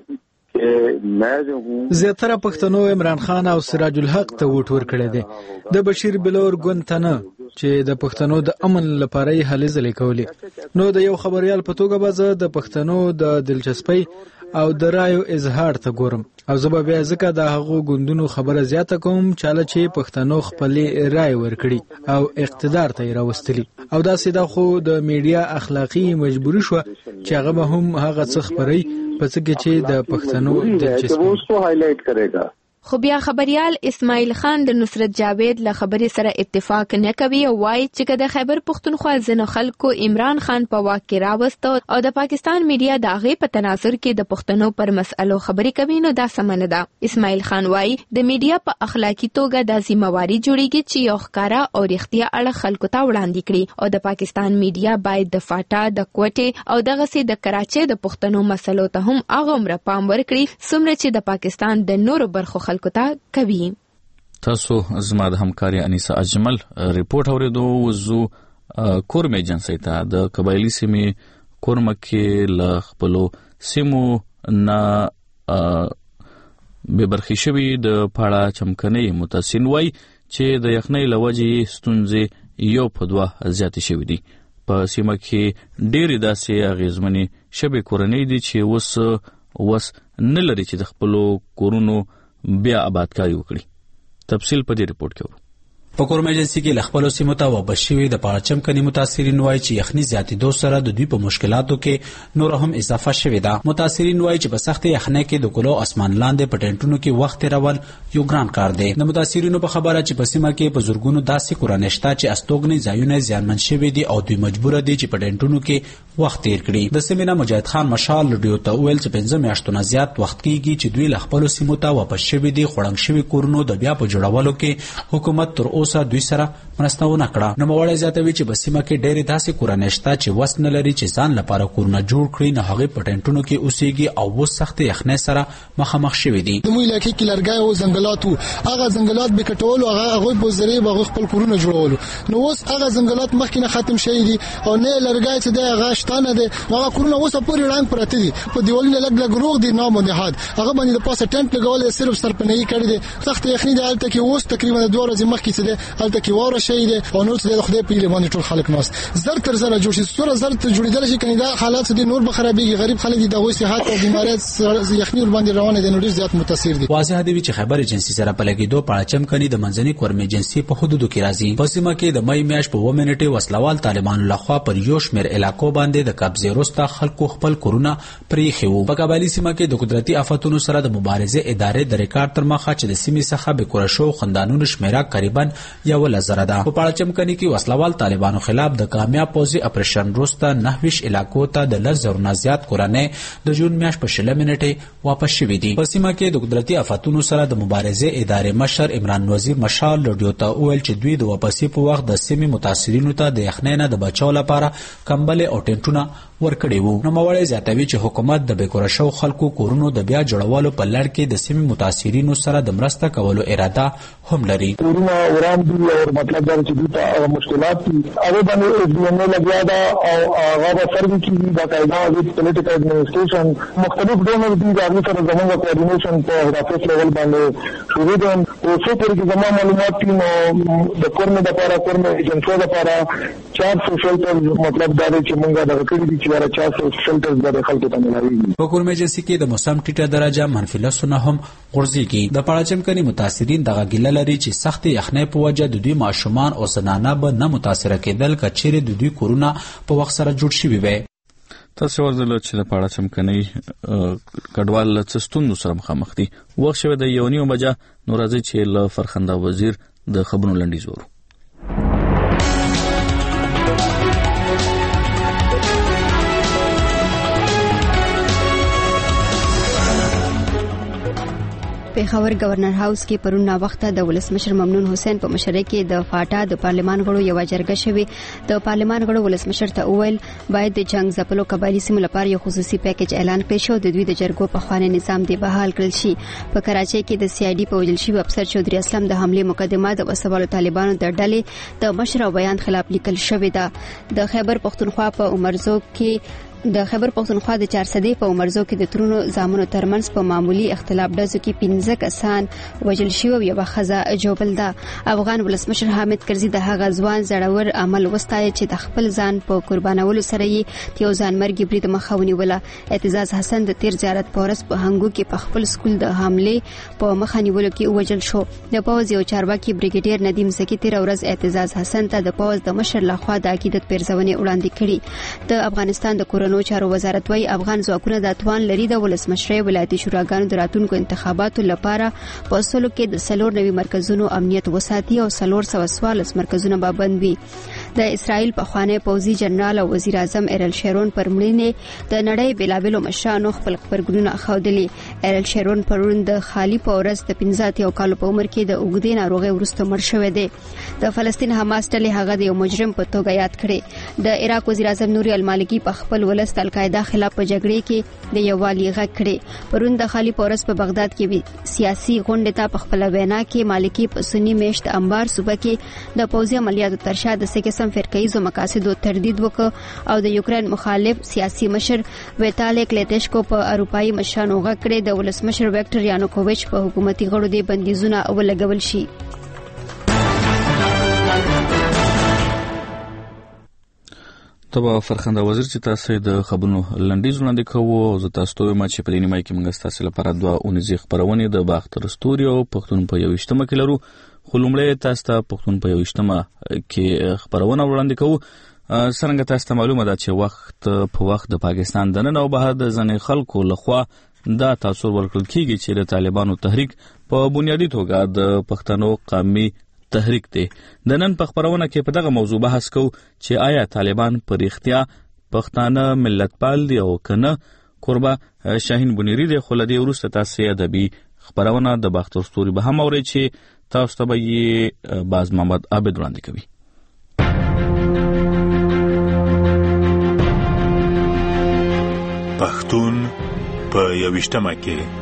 زیاتره پښتنو عمران خان او سراج الحق ته ووټ ورکړی دی. د بشیر بلور ګوند ته نه چې د پښتنو د امن لپاره یې هلې ځلې کولې. نو د یو خبريال په توګه به زه د پښتنو د دلچسپۍ او د رایو اظهار ته ګورم او زه به بیا ځکه د هغو ګوندونو خبره زیاته کوم چاله چې پښتنو خپلې رای ورکړي او اقتدار ته یې راوستلي او داسې دا خو د میډیا اخلاقی مجبوري شوه چې هغه به هم هغه څه خپروي په څه کې چې د پښتنو دلچسپي. خو بیا خبريال اسماعیل خان د نصرت جاوید له خبرې سره اتفاق نه کوي او وایي چې که د خیبر پښتونخوا ځینو خلکو عمران خان په واک کې راوسته او د پاکستان میډیا د هغې په تناظر کې د پښتنو پر مسئلو خبرې کوي نو دا سمه نه ده. اسماعیل خان وایي د میډیا په اخلاقی توګه د ذمہواري جوړیږي چې یو ښکارا او رښتیا اړه خلکو ته وړاندې کړي او د پاکستان میډیا باید د فاټا د کوټې او دغسې د کراچۍ د پښتنو مسلو ته هم هغومره پام ورکړي څومره چې د پاکستان د نورو برخو خلکو ته کوي. تاسو زما د همکاري انیسه اجمل ریپورت اوریدو وزو کورم ایجنسی ته د قبایلی سیمې کورم کې ل خپلو سیمو نه به برخي شوی د پاړه چمکنۍ متسین وای چې د یخنۍ لوجې ستونزې یو په دوه زیاتې شوې دي. په سیمه کې ډېرې داسې اغیزمنې شبې کورنۍ دي چې اوس وس نه لري چې د خپلو کورونو بیا آبادکاري وکړي. تفصیل په دې ریپورت کې وو. په کورم ایجنسی کې لخپلو سیمو ته وابس شوي د پاړچم کني متاثرین وایي چې یخني زیاتېدو سره د دوی په مشکلاتو کې نور هم اضافه شوې ده. متاثرین وایي چې په سخت یخنۍ کې د کلو اسمان لاندې په ټینټونو کې وخت تېرول یو ګران کار دی. د متاثرینو په خبره چې په سیمه کې په زورګونو داسې کورنۍ شته چې استوګنې ځایونه زیانمن شوي دي او دوی مجبور دي چې په ټینټونو کې وخت تېر کړي. د سیمې نه مجاهد خان مشال لډیو ته ویل چې پنځه میاشتو نه زیات وخت کېږي چې دوی لخپلو سیمو ته واپس شوي دي. خوړنګ شوي کورونو د بیا په جوړولو کې حکومت تر اوسه دوی سره مرسته ونه کړه. نو موړی زیاتوي چې په سیمه کې ډېرې داسې کورنۍ شته چې وس نه لري چې ځان لپاره کورونه جوړ کړي نه هغې په ټینټونو کې اوسېږي او اوس سختې یخنۍ سره مخامخ شوي دي. زموږ علاقې کې لرګی او ځنګلات وو. هغه ځنګلات به کټولو هغوی په ذریعې به هغوی خپل کورونه جوړولو. نو اوس هغه ځنګلات مخکې نه ختم شوي دي او نه لرګی چې دی هغه شته نه دی. هغه کورونه اوس پورې ړنګ پراته دي. په دیوالونه لږ لږ روغ دي نام و نهاد. هغه باندې د پاسه ټینټ لګولی صرف سرپناهي کړې دی. سخته یخني دی هلته کې اوس تقریبا دوه ورځې مخکې چې دی دی هلته کې واره شي دی او نو څه د خدای په لمن ټول خلک ناس زر تر زر جوړ شي سره زر ته جوړیدل شي کني دا حالات دي نور به خرابېږي غریب خلک دي د غوي صحت او بیماریات یخني ور باندې روانه دي نو ډیر زیات متاثر دي. واضح دی چې خبر ایجنسی سره په لګیدو پړاچم کني د منځني کورم ایجنسی په حدودو کې راځي. په سیمه کې د مې میاشت په و منټه وسلوال طالبانو لخوا پر یو شمېر علاقو باندې د قبضې وروسته خلکو خپل کورونه پریښي وو. په کابل سیمه کې د قدرتي آفتونو سره د مبارزې ادارې د ریکارډ تر مخه چې د سیمې څخه به کورشو خندانونو شمیره تقریبا یو لزر ده. په پړاچم کني کې وسلوال طالبانو خلاف د کامیاب پوځي اپریشن وروسته نهویش علاقو ته د لزر نازيات کورنۍ د جون میاشت په شل منټه واپس شوې دي. په سیمه کې د قدرتي آفتونو سره د مبارزې ادارې مشر عمران وزیر مشال رادیو ته ویل چې دوی د واپسې په وخت د سیمې متاثرینو ته د یخنۍ نه د بچاو لپاره کمبل او ټینټونه ورکړي وو. نو موړې زیاتوي چې حکومت د بیکور شو خلکو کورونو د بیا جوړولو په لړ کې د سیمې متاثرینو سره د مرسته کولو اراده هم لري. کورونه وران دي او مطلب دا چې دوی ته مشکلات دي هغه باندې اس ډي ام لګیا دا او هغه به سروي کې دا قاعده د پولیټیکل ایڈمنسټریشن مختلف ډونر دي دا سره زموږ کوارډینیشن په هدف لیول باندې شروع دي او څو پر کې زموږ معلومات دي نو د کورنه د لپاره کورنه ایجنسي د لپاره چار سو شلټر مطلب دا چې موږ دا کړی دي چې چار سو شلټر د خلکو ته ملایي. په کورمه ایجنسی کې د موسم ټیټه درجه منفي لسونه هم غورځيږي. د پړاچم کني متاثرین دغه ګیله لري چې سخت یخنۍ په وجه د دوی ماشومان او زنانه به نه متاثر کېدل کچېره د دوی کورونه په وخت سره جوړ شي وي. تاسو ورزله چې د پړاچم کني کډوال لڅستون سره مخامخ دي. وخت شوه د یونیو بجا نورازي چې ل فرخنده وزیر د خبرونو لنډی زورو. پیښور گورنر هاوس کې پرون نا وخته د ولسمشر ممنون حسین په مشرۍ کې د فاټا د پارلمان غړو یو جرګه شوې. د پارلمان غړو ولسمشر ته وویل باید د جنگ ځپلو قبایلی سیمو لپاره یو خصوصي پیکیج اعلان کړي شو د دوی د جرګو په خواني نظام دی بحال کړل شي. په کراچۍ کې د سی آی ډي په وجل شي افسر چودري اسلام د حمله مقدمه د وسوالو طالبانو د ډلې د مشر او بیان خلاف لیکل شوې ده. د خیبر پختونخوا په عمرزو کې د خیبر پختونخوا د چارسدې په عمرزو کې د ترونو زامنو ترمنځ په معمولی اختلاف ډزو کې پنځه کسان وژل شوي او یو خزه جوبل ده. افغان ولسمشر حامد کرزي د هغه ځوان زړور عمل وستایي چې د خپل ځان په قربانولو سره یې یو ځان مرګ برید مخه ونیوله. اعتزاز حسن د تیر زیارت پورس په هنګو کې په خپل سکول د حمله په مخه نیولو کې وژل شو. د پوز یو چارواکي بریګیډیر ندیم زکی تیر ورځ اعتزاز حسن ته د پوز د مشر لخوا د عقیدت پیرزونې وړاندې کړي. د افغانستان د نو چارو وزارت وايي افغان ځواکونه د توان لري د ولسمشرۍ ولایتي شوراګانو د راتلونکو انتخاباتو لپاره په سلو کې د سلور نوي مرکزونو امنیت وساتي او سلور سو سوالس مرکزونه به بند وي. د اسرائیل په خوانه پوزي جنرال او وزیر اعظم ایرل شیرون پر مړینې د نړۍ بلابلو مشرانو خپل خبرګونونه خودلي. ایرل شیرون پرون د خالی پورس د پنځه یو کال په عمر کې د اوګدې ناروغي ورسته مړ شوی دی. د فلسطین حماس ټلې هغه د یو مجرم په توګه یاد کړي. د عراق وزیر اعظم نوري المالکی په خپل ولست القاعده خلاف په جګړې کې د یووالي غږ کړي. پرون د خالی پورس په بغداد کې سیاسي غونډه ته په خپل وینا کې مالکی په سنی میشت انبار صوبه کې د پوځي عملیاتو ترشا د سکه سم فرقایزو مقاصدو تردید وکړ او د یوکرين مخالف سیاسي مشر ویتالی کلیتشکو په اروپאי مشرانو غږ کړي. د ولسمشر وکټر یانوکوویچ په حکومتي غړو دی بندیزونه ولګول شي. تبا فرخنده وزیر چې تاسو د خبرونو لنډیز وړاندې کوو او زه تاسو ته ما چې په دې نیمه کې موږ تاسو لپاره دوا اونیزي خبرونه د باختر ستوري او پښتون په یو اجتماع کې لرو. خلومړی تاسو ته پښتون په یو اجتماع کې خبرونه وړاندې کوو. څنګه تاسو ته معلومه ده چې وخت په وخت د پاکستان د نن او بهر د ځنې خلکو لخوا دا تاثیر ورکړل کیږي چې د طالبانو تحریک په بنیادی توګه د پښتنو قومي تحریک دی. د نن په خبرونه کې په دغه موضوع بحث کوو چې آیا طالبان پر اختیا پښتانه ملتپال دي او کنه. قربا شاهین بنيري د خلدي ورسته تاسو ادبي خبرونه د باختر ستوري به هم اوري چې تاسو ته به باز محمد عابد وړاندې کوي. پښتون په یو اجتماع کې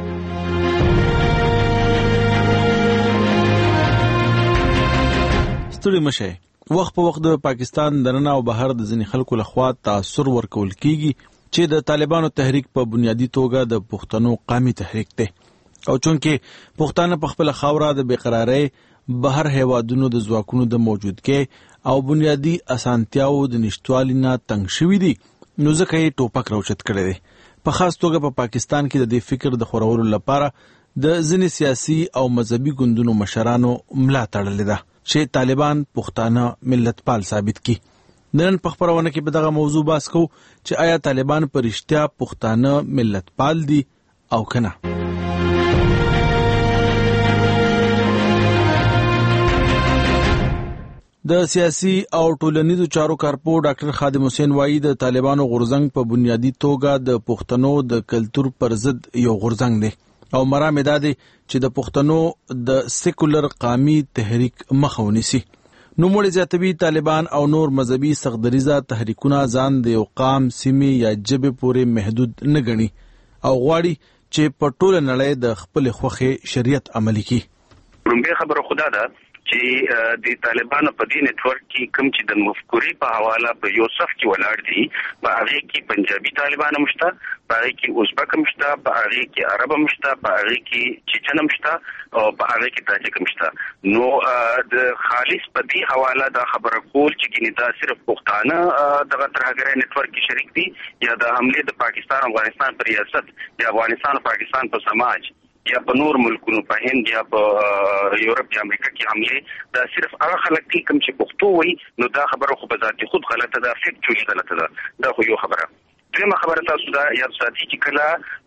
ستړي مشه. وخت په وخت د پاکستان درنه او بهر د ځینې خلکو لخوا تاثیر ورکول کیږي چې د طالبانو تحریک په بنیادی توګه د پښتنو قومي تحریک دی. او چونکې پښتانه په خپل خاوره د بیقراری بهر هیوادونو د ځواکونو د موجودګۍ او بنیادی اسانتیاو د نشټوالي نه تنګ شوي دي، نو ځکه یې ټوپک راوچت کړی دی. په خاص توګه په پاکستان کې د دې فکر د خورولو لپاره د ځینې سیاسي او مذهبي ګوندونو مشرانو ملا تړلې ده چې طالبان پښتانه ملت پال ثابت کړي. نن په خبرونه کې به دغه موضوع بحث کوو چې آیا طالبان په رښتیا پښتانه ملت پال دي او کنه. د سیاسي او ټولنیزو چارو کارپو ډاکټر خادم حسین وایي د طالبانو غورځنګ په بنیادی توګه د پښتنو د کلچر پر ضد یو غورځنګ دی او مرام دا دی چې د پښتنو د سیکولر قومي تحریک مخه ونیسي. نو موږ زیاتوي طالبان او نور مذهبي سخدریزه تحریکونه ځان د یو قام، سیمې یا ژبې پورې محدود نه ګڼي او غواړي چې په ټوله نړۍ د خپل خوښې شریعت عملي کړي. رومبه خبره خدا ده چې د طالبانو په دې نتورک کې کوم چې د مفکوري په حواله په یو صف کې ولاړ دي، په هغه کې پنجابي طالبان مشته، په هغه کې ازبک مشته، په هغه کې عرب مشته، په هغه کې چچن مشته او په هغه کې تاجک مشته. نو د خالص په دې حواله دا خبره کول چې ګینه دا صرف پښتانه دغه ترهګرۍ نتورک کې شریک دي یا د حمله د پاکستان او افغانستان پر ریاست یا افغانستان او پاکستان په سماج یا په نور ملکونو په هند یا په یورپ یا امریکا کې حمله دا صرف هغه خلک دي کوم چې پښتو وایي، نو دا خبره خو په ذاتي خود غلطه ده، فیکچولی غلطه ده. دا خو یو خبره. دویمه خبره تاسو دا یاد ساتئ چې کله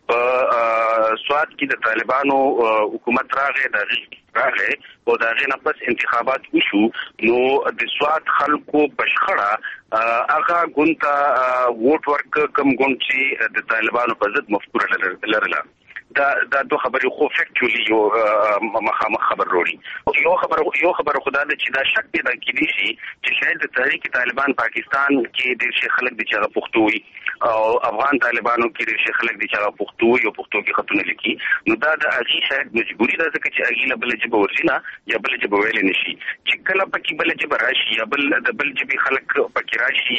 په سواد کې د طالبانو حکومت راغی د راغی او دا غي نه پس انتخابات وشو، نو د سواد خلکو بشخړه هغه ګونتا ووټ ورک کوم ګوند چې د طالبانو په ضد مفکوره لرله. دا دا دوه خبرې خو فیکچولی یو مخامخ خبر وروړي. یو خبر یو خبر خدا د چې دا شک پیدا کیدی شي چې شاید د تحریک طالبان پاکستان کې د شیخ خلک د چا پښتو وي او افغان طالبانو کې د شیخ خلک د چا پښتو وي او پښتو کې خطونه لیکي، نو دا د اغي شاید مجبوری ده چې اغي له بل جبه ورسینا یا بل جبه ویل نشي چې کله پکې بل جبه راشي یا بل د بل جبه خلک پکې راشي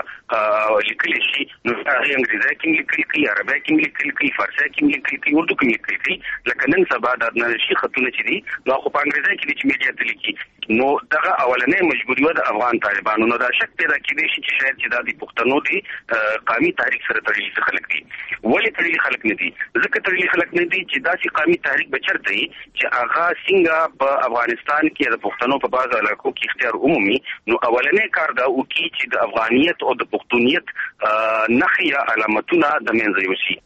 یا لیکل شي، نو هغه انګریزي کې لیکل کی، عربي کې لیکل کی، فارسي کې لیکل کی، اردو کې لیکل کی. لکه نن سبا د نشي خطونه چې دي نو خو په انګریزي کې د میډیا ته لیکي، نو دغه اولنې مجبوری و د افغان طالبانو. نو دا شک پیدا کیدی شي چې شاید چې د پښتنو دي قومي تاریخ سره تړلي خلک دي. ولې تړلي خلک نه دي؟ ځکه تړلي خلک نه دي چې داسې قومي تاریخ بچرته وي چې هغه څنګه په افغانستان کې د پښتنو په بعض علاقو کې اختیار عمومي. نو اولنې کار دا وکړي چې د افغانیت او د پښتونیت نخیا علامتونه د منځ یوسي.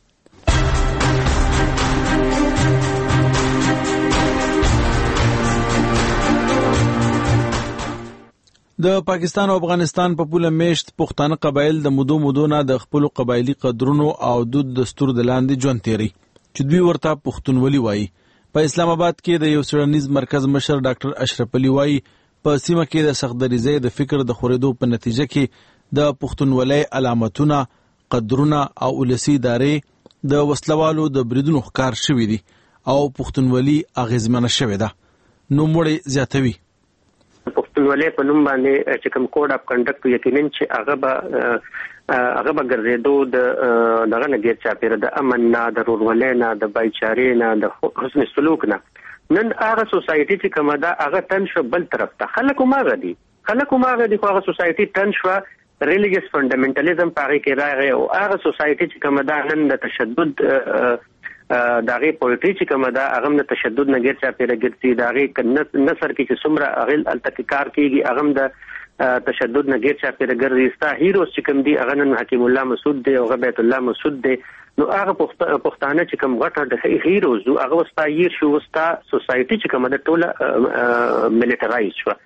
د پاکستان او افغانستان په پوله میشت پښتانه قبایل د مودو مودونه د خپل قبایلی قدرونو او دود دستور د لاندې ژوند تیری چې دوی ورته پښتونولي وایي. په اسلام آباد کې د یو څېړنیز مرکز مشر ډاکټر اشرف علي وایي په سیمه کې د سخدریزۍ د فکر د خورېدو په نتیجه کې د پښتونولۍ علامتونه، قدرونه او ولسی ادارې د وسلوالو د بریدونو ښکار شوي دي او پښتونولي اغیزمنه شوې ده. نو موږ زیاتوي پښتونولۍ په نوم باندې چې کوم کوډ اف کنډکټ یقینا چې هغه به هغه به ګرځېدو د دغه نه غیر چاپیره د امن نه، د رورولۍ نه، د بایچارې نه، د حسن سلوک نه. نن هغه سوسایټي چې کومه ده هغه تن شو بل طرف ته، خلک ماغه دي خلک ماغه دي خو هغه سوسایټي تن شو ریلیجیس فندامنټالیزم پاره کې راغی او هغه سوسایټي چې کومه ده نن د تشدد داغه پولیټی چې کومه ده هغه نه تشدد نه غیر چا پیره ګرځي، داغه نصر کې چې څومره اغل التکار کیږي هغه د تشدد نه غیر چا پیره ګرځي. ستا هیروز چې کوم دي هغه نن حکیم الله مسعود دی او بیت الله مسعود دی. نو هغه پښتانه چې کوم غټه د هیروز هغه وستا یې شو وستا سوسایټي چې کومه ده ټوله ملټرایز شو.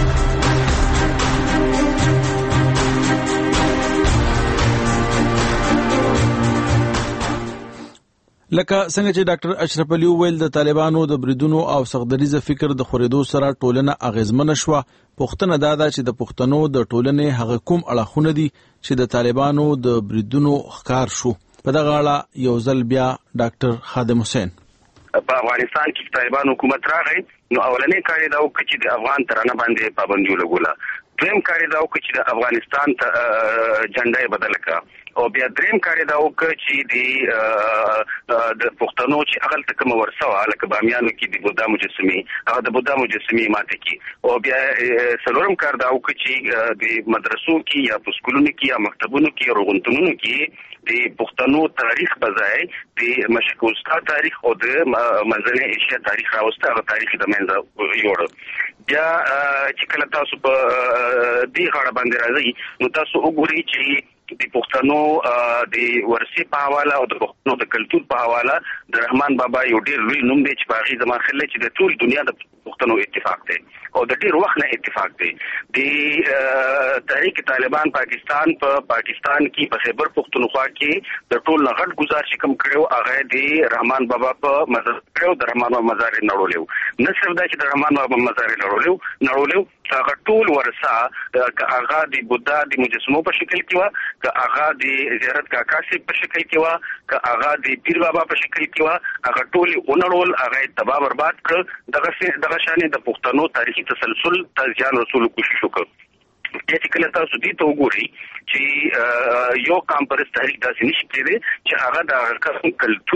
لکه څنګه چې ډاکټر اشرف علي ویل د طالبانو د بریدونو او سخدریزه فکر د خورېدو سره ټولنه اغیزمنه شوه. پښتنه دا ده چې د پښتنو د ټولنې هغه کوم اړخونه دي چې د طالبانو د بریدونو ښکار شو. په دغه اړه یو ځل بیا ډاکټر خادم حسین په افغانستان کې طالبان حکومت راغی نو اولنې کار دا وکړي چې د افغان ترانه باندې پابندي لګوله. دویم کار دا وکړي چې د افغانستان ته جنډه بدل کړه او بیا دریم کار دا وکړي چې د د پښتنو چې اغل ته کوم ورسوه لکه بامیانو کې د بودا مجسمه هغه د بودا مجسمه ماته کې او بیا سلورم کار دا وکړي چې د مدرسو کې یا په سکولونو کې یا مکتبونو کې روغتونونو کې د پښتنو تاریخ بځای د مشکوستا تاریخ او د منځنۍ ایشیا تاریخ راوسته هغه تاریخ د منځه یوړ بیا چې کله تاسو په دې غاړه باندې راځي نو تاسو وګورئ چې د پښتنو د ورثي په حواله او د پښتنو د کلچر په حواله د رحمان بابا یو ډیر لوی نوم دی چې په هغه زما خلک چې د ټول دنیا د پښتنو اتفاق دی او د ډیر وخت نه اتفاق دی د تحریک طالبان پاکستان په پا پاکستان کې په خیبر پختونخوا کې د ټول نغټ گزار شکم کړو هغه د رحمان بابا په مزار کړو د رحمان بابا مزار نړولیو نه صرف دا چې د رحمان بابا مزار نړولیو نړولیو هغه ټول ورثه هغه د بودا د مجسمو په شکل کې و که هغه د زیارت کاکا سي په شکل کې و که هغه د پیر بابا په شکل کې و هغه ټول اونړول هغه تباہ برباد کړ دغه دغه شانې د پښتنو تاریخي تسلسل تزیان رسول کوشش وکړ چې کله تاسو دې ته وګورئ چې یو کمپرس تحریک داسې نشي کېدی چې هغه د کم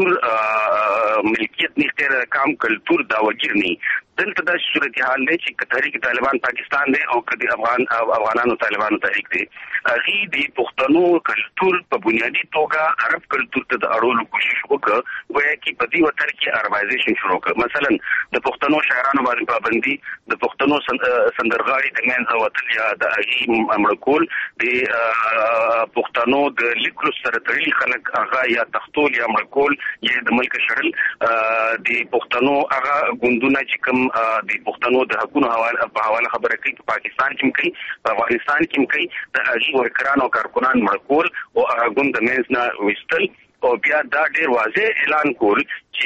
کلچر ملکیت نشته کم کلچر داوګیر نه دلته د صورتحال دی چې تحریک طالبان پاکستان دی او کدي افغان افغانانو طالبانو تحریک دی هغه د پښتنو کلچر په بنیادی توګه عرب کلچر ته د اړولو کوشش وکړ وایي چې په دې وتر کې عربایزیشن شروع کړ مثلا د پښتنو شاعرانو باندې پابندي د پښتنو سندرغاړي د منځ وتل یا د امر کول د پښتنو د لیکلو سره تړلي خلک هغه یا تختول یا امر کول یا د ملک شړل د پښتنو هغه ګوندونه چې کوم د پښتنو د حقوقو حواله په حواله خبره کوي په پاکستان کې کوي په افغانستان کې کوي د اجي ورکران او کارکونان مړ کول او هغه ګوند د منځ نه وستل او بیا دا ډیر واضح اعلان کول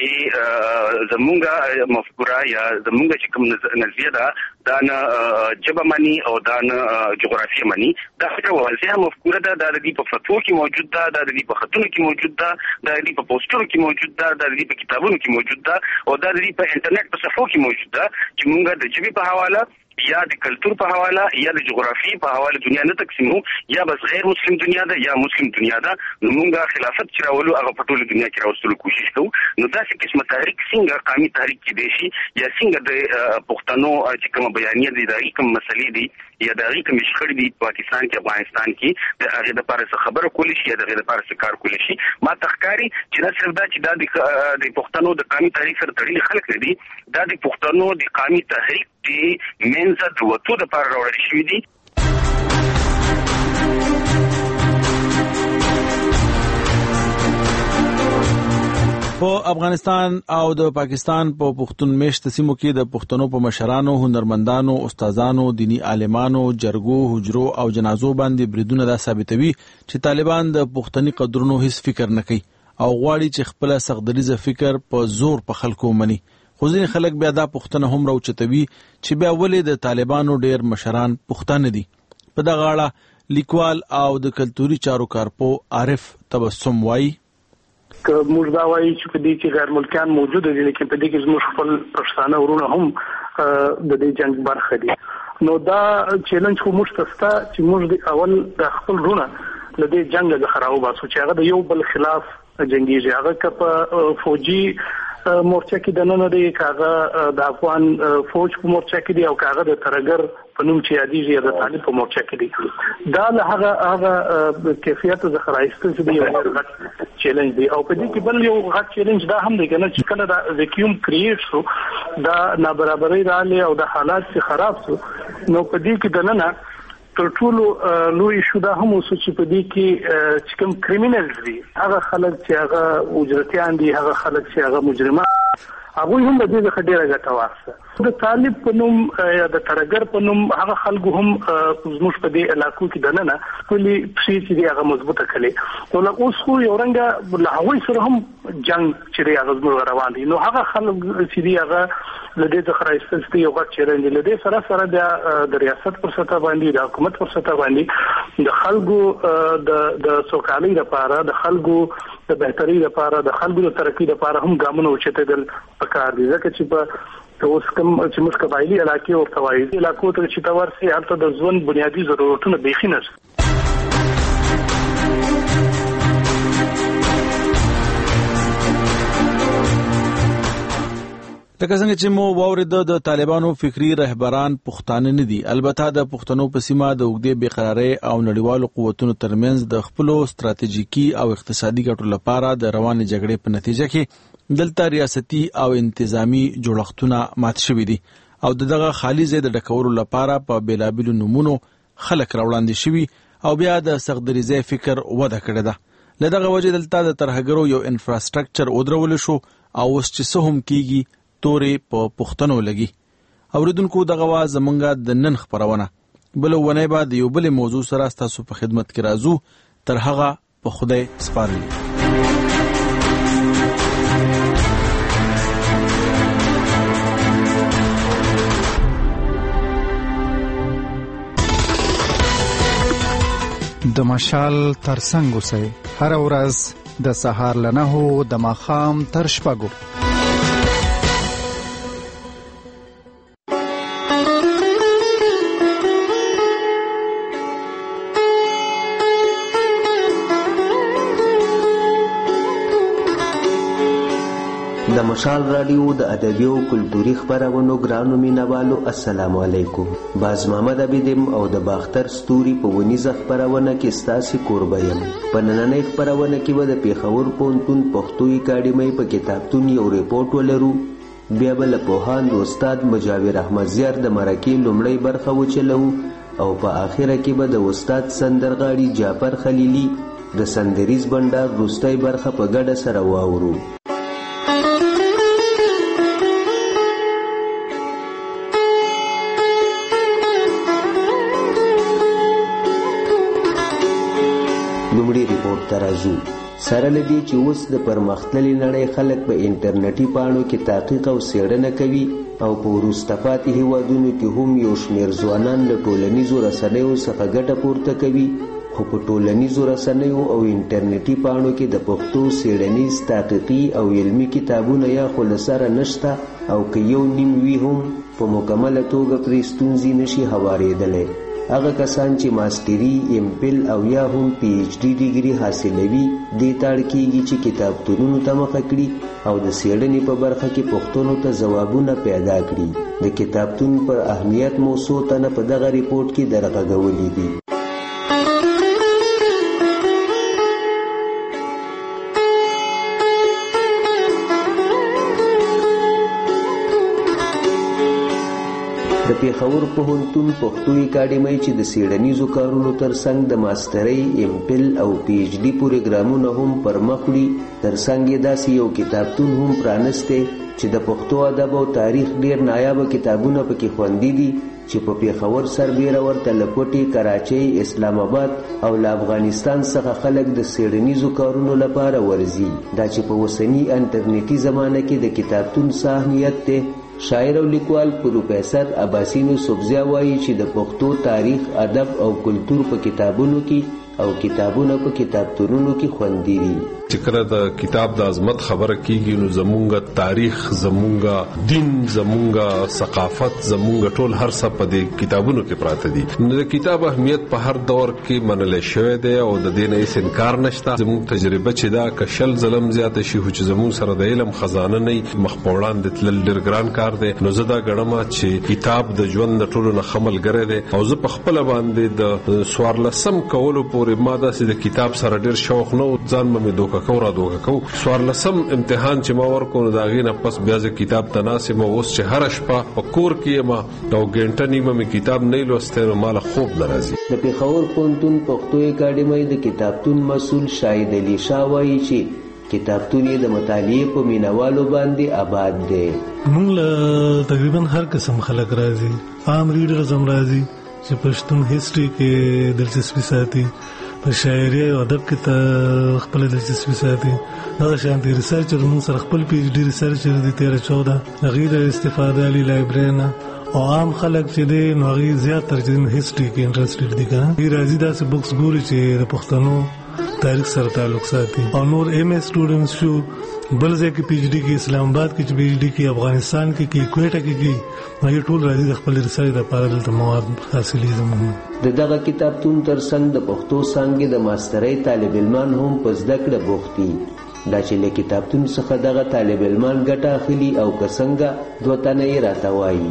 چې زمونږه مفکوره یا زمونږه چې کوم نظریه ده دا نه جبه مانی او دا نه جغرافیه مانی دا ډیر واضح مفکوره ده د دې په فتوا کې موجود ده د دې په خطونو کې موجود ده د دې په پوسټرو کې موجود ده د دې په کتابونو کې موجود ده او د دې په انټرنیټ په صفحو کې موجود ده چې مونږه د جبه په حواله یا د کلچر په حواله یا د جغرافي په حواله دنیا نه تقسیمو یا بس غیر مسلم دنیا ده یا مسلم دنیا ده نو موږ خلافت چې راولو هغه په ټول دنیا کې راوستلو کوشش کوو نو دا چې قسمه تحریک څنګه قومي تحریک کې دی شي یا څنګه د پښتنو چې کوم بیانیه دي د کوم مسلې دي یا د کوم شخړې دي پاکستان کې افغانستان کې د هغه د لپاره خبره کولی شي یا د هغه لپاره کار کولی شي ما تخکاری چې نه صرف دا چې د پښتنو د قومي تحریک سره تړلي خلک دي دا د پښتنو د قومي تحریک دی منځ د وته د پر راوړل شوې دي په افغانستان او د پاکستان په پښتون میشت سیمو کې د پښتنو په مشرانو هنرمندانو استادانو دینی عالمانو جرګو حجرو او جنازو باندې بریدونه دا ثابتوي چې طالبان د پښتني قدرونو هیڅ فکر نه کوي او غواړي چې خپل سغدریزه فکر په زور په خلکو مني خو ځینې خلک بیا دا پوښتنه هم راوچتوي چې بیا ولې د طالبانو ډیر مشران پښتانه دي په دغه اړه لیکوال او د کلتوري چارو کارپو عارف تبسم وایي که موږ دا وایي چې په دې کې غیر ملکیان موجود دي لیکن په دې کې زموږ خپل پښتانه ورونه هم د دې جنگ برخه دي نو دا چیلنج خو موږ تستا چې موږ د اول د خپل ورونه د دې جنگ د خراو باسو چې هغه د یو بل خلاف جنگيږي هغه که فوجي مورچه کې د نن دی کاغه د افغان فوج په مورچه کې دی او کاغه د ترګر په نوم چې یادېږي د طالب په مورچه کې دی دا له هغه هغه کیفیت د خرایستل چې دی یو غټ چیلنج دی او په دې کې بل یو غټ چیلنج دا هم دی کنه چې کله دا ویکیوم کریټ شو دا نابرابرۍ رااله او د حالات چې خراب شو نو په دې کې د نن تر ټولو لوی شو دا هم اوس چې په دې کې چې کوم کریمینلز دي هغه خلک چې هغه اجرتيان دي هغه خلک چې هغه مجرمان هغه هم د دې ډیره ګټه واخیسته د طالب په نوم یا د ترګر په نوم هغه خلکو هم زموږ په دې علاقو کې دننه کلی پسې چې هغه مضبوطه کړي نو له اوس خو یو رنګه له هغوی سره هم جنگ چې هغه زموږ روان دي نو هغه خلک چې دی هغه لدې د خرایستل یو غټ چیلنج لدې سره سره د ریاست پر سطح باندې د حکومت پر سطح باندې د خلکو د د سوکالۍ لپاره د خلکو د بهترۍ لپاره د خلکو د ترقۍ لپاره هم ګامونه اوچتېدل پکار دي ځکه چې په اوس کوم چې موږ قبایلی علاقې او توایي علاقو ته چې تور سي هلته د ځوان بنیادی ضرورتونه بېخي نشته. لکه څنګه چې مو واورید د طالبانو فکری رهبران پښتانه نه دي، البته د پښتنو په سیمه د اوږدې بېقرارۍ او نړیوالو قوتونو ترمنځ د خپلو ستراتیژیکي او اقتصادي ګټو لپاره د روانې جګړې په نتیجه کې دلته ریاستي او انتظامی جوړښتونه مات شوي دي او دغه خالي ځای د ډکولو لپاره په بېلابېلو نومونو خلک راوړاندې شوي او بیا د سختدریځۍ فکر وده کړې ده. له دغه وجې دلته د ترهګرو یو انفراستراکچر ودرول شو او اوس چې څه هم کیږي تورې په پښتنو لګي. اوریدونکو دغه وا زمونږه د نن خبرونه بل ونه بعد یو بل موضوع سره تاسو په خدمت کې راځو. تر هغه په خدای سپارل. د مشال ترڅنګ اوسئ هر ورځ د سهار له نهو د ماښام تر شپږو. د مشال رادیو د ادبي او کلتوري خبرونو ګرانو مینوالو السلام علیکم. باز محمد عبیدم او د باختر ستوري په ونیزه خبرونه کې ستاسو کوربه یم. په نننۍ خبرونه کې به د پیښور پوهنتون پښتو اکاډمۍ په کتابتون یو ریپورت ولرو، بیا به له پوهاند استاد مجاور احمد زیار د مرکې لومړی برخه وچلو او په آخره کې به د استاد سندرغاړي جعفر خلیلی د سندریز بندر وروستۍ برخه په ګډه سره واورو. لومړی ریپورت ته راځو. سره له دې چې اوس د پرمختللې نړۍ خلک په انټرنیټي پاڼو کې تحقیق او څېړنه کوي او په وروسته پاتې هیوادونو کې هم یو شمېر ځوانان له ټولنیزو رسنیو څخه ګټه پورته کوي، خو په ټولنیزو رسنیو او انټرنیټي پاڼو کې د پښتو څېړنیز تحقیقي او علمي کتابونه یا خو له سره نشته او که یو نیم وي هم په مکمله توګه پرې ستونزې نشي هوارېدلی. هغه کسان چې ماستري، ایم فل او یا هم پی ایچ ډي ډیګري حاصلوي دې ته اړ کېږي چې کتابتونونو ته مخه کړي او د څېړنې په برخه کې پوښتنو ته ځوابونه پیدا کړي. د کتابتون پر اهمیت مو څو تنه په دغه ریپورت کې درغږولي دي. د پیښور پوهنتون پښتو اکاډمۍ چې د څېړنیزو کارونو ترڅنګ د ماسترۍ، ایم فل او پی ایچ ډي پروګرامونه هم پرمخ وړي، ترڅنګ یې داسې یو کتابتون هم پرانستی چې د پښتو ادب او تاریخ ډېر نایابه کتابونه پکې خوندي دي چې په پیښور سربیره ورته له کوټې، کراچۍ، اسلام آباد او له افغانستان څخه خلک د څېړنیزو کارونو لپاره ورځي. دا چې په اوسني انټرنیټي زمانه کې د کتابتون څه اهمیت دی، شاعر او لیکوال پروفیسر عباسین یوسفزی وایي چې د پښتو تاریخ، ادب او کلتور په کتابونو کې او کتابونه په کتابتونونو کې خوندي دي. چې کله د کتاب د عظمت خبره کیږي نو زمونږ تاریخ، زمونږ دین، زمونږ ثقافت، زمونږ ټول هر څه په دې کتابونو کې پراته دي. نو د کتاب اهمیت په هر دور کې منل شوی دی او د دې نه هیڅ انکار نشته. زمونږ تجربه چې دا کشل ظلم زیات شي چې زمونږ سره د علم خزانه نه مخ په وړاندې تلل ډېر ګران کار دی. نو زه دا ګڼم چې کتاب د ژوند د ټولو نه ښه ملګری دی او زه په خپله باندې د څوارلسم کولو پورې ما داسې د کتاب سره ډېر شوق نه و، ځان به مې دوکه کو را دوکه کو. څوارلسم امتحان چې ما ورکړو نو د هغې نه پس بیا زه کتاب ته ناست یم. اوس چې هره شپه په کور کې یم او ګنټه نیمه مې کتاب نه لوستی نو ما له خوب نه راځي. د پیښور پوهنتون پښتو اکاډمۍ د کتابتون مسؤل شاهد علي شاه وایي چې کتابتون یې د مطالعې په مینوالو باندې آباد دی. موږ له تقریبا هر قسم خلک راځي، عام ریډرز هم راځي چې پښتون هیسټري کې دلچسپي ساتي، په شاعري او ادب کې ته خپل دلچسپي ساتي. دا شانتي ریسرچر موږ سره خپل پی ایچ ډي ریسرچر دي تیر چودہ غیر استفاده علی لایبرری نه او عام خلک چې دي نو غي زیات تر چې هیسټري کې انټرېستډ دي کنه. راځي دا سه بوکس ګوري چې د پښتنو تاریخ سره تعلق ساتي او نور ایم ایس سټوډنټس شو بل ځای کې پی ایچ ډي کې اسلام آباد کې پی ایچ ډي کې افغانستان کې کې کویټه کې کې ما یو ټول راځي د خپل ریسرچ لپاره دلته مواد حاصلې زموږ د دغه کتابتون ترڅنګ د پښتو څانګې د ماسترۍ طالب علمان هم په زده کړه بوخت دي. دا چې له کتابتون څخه دغه طالب علمان ګټه اخلي او کسنګه دوه تنه یې راته وایي.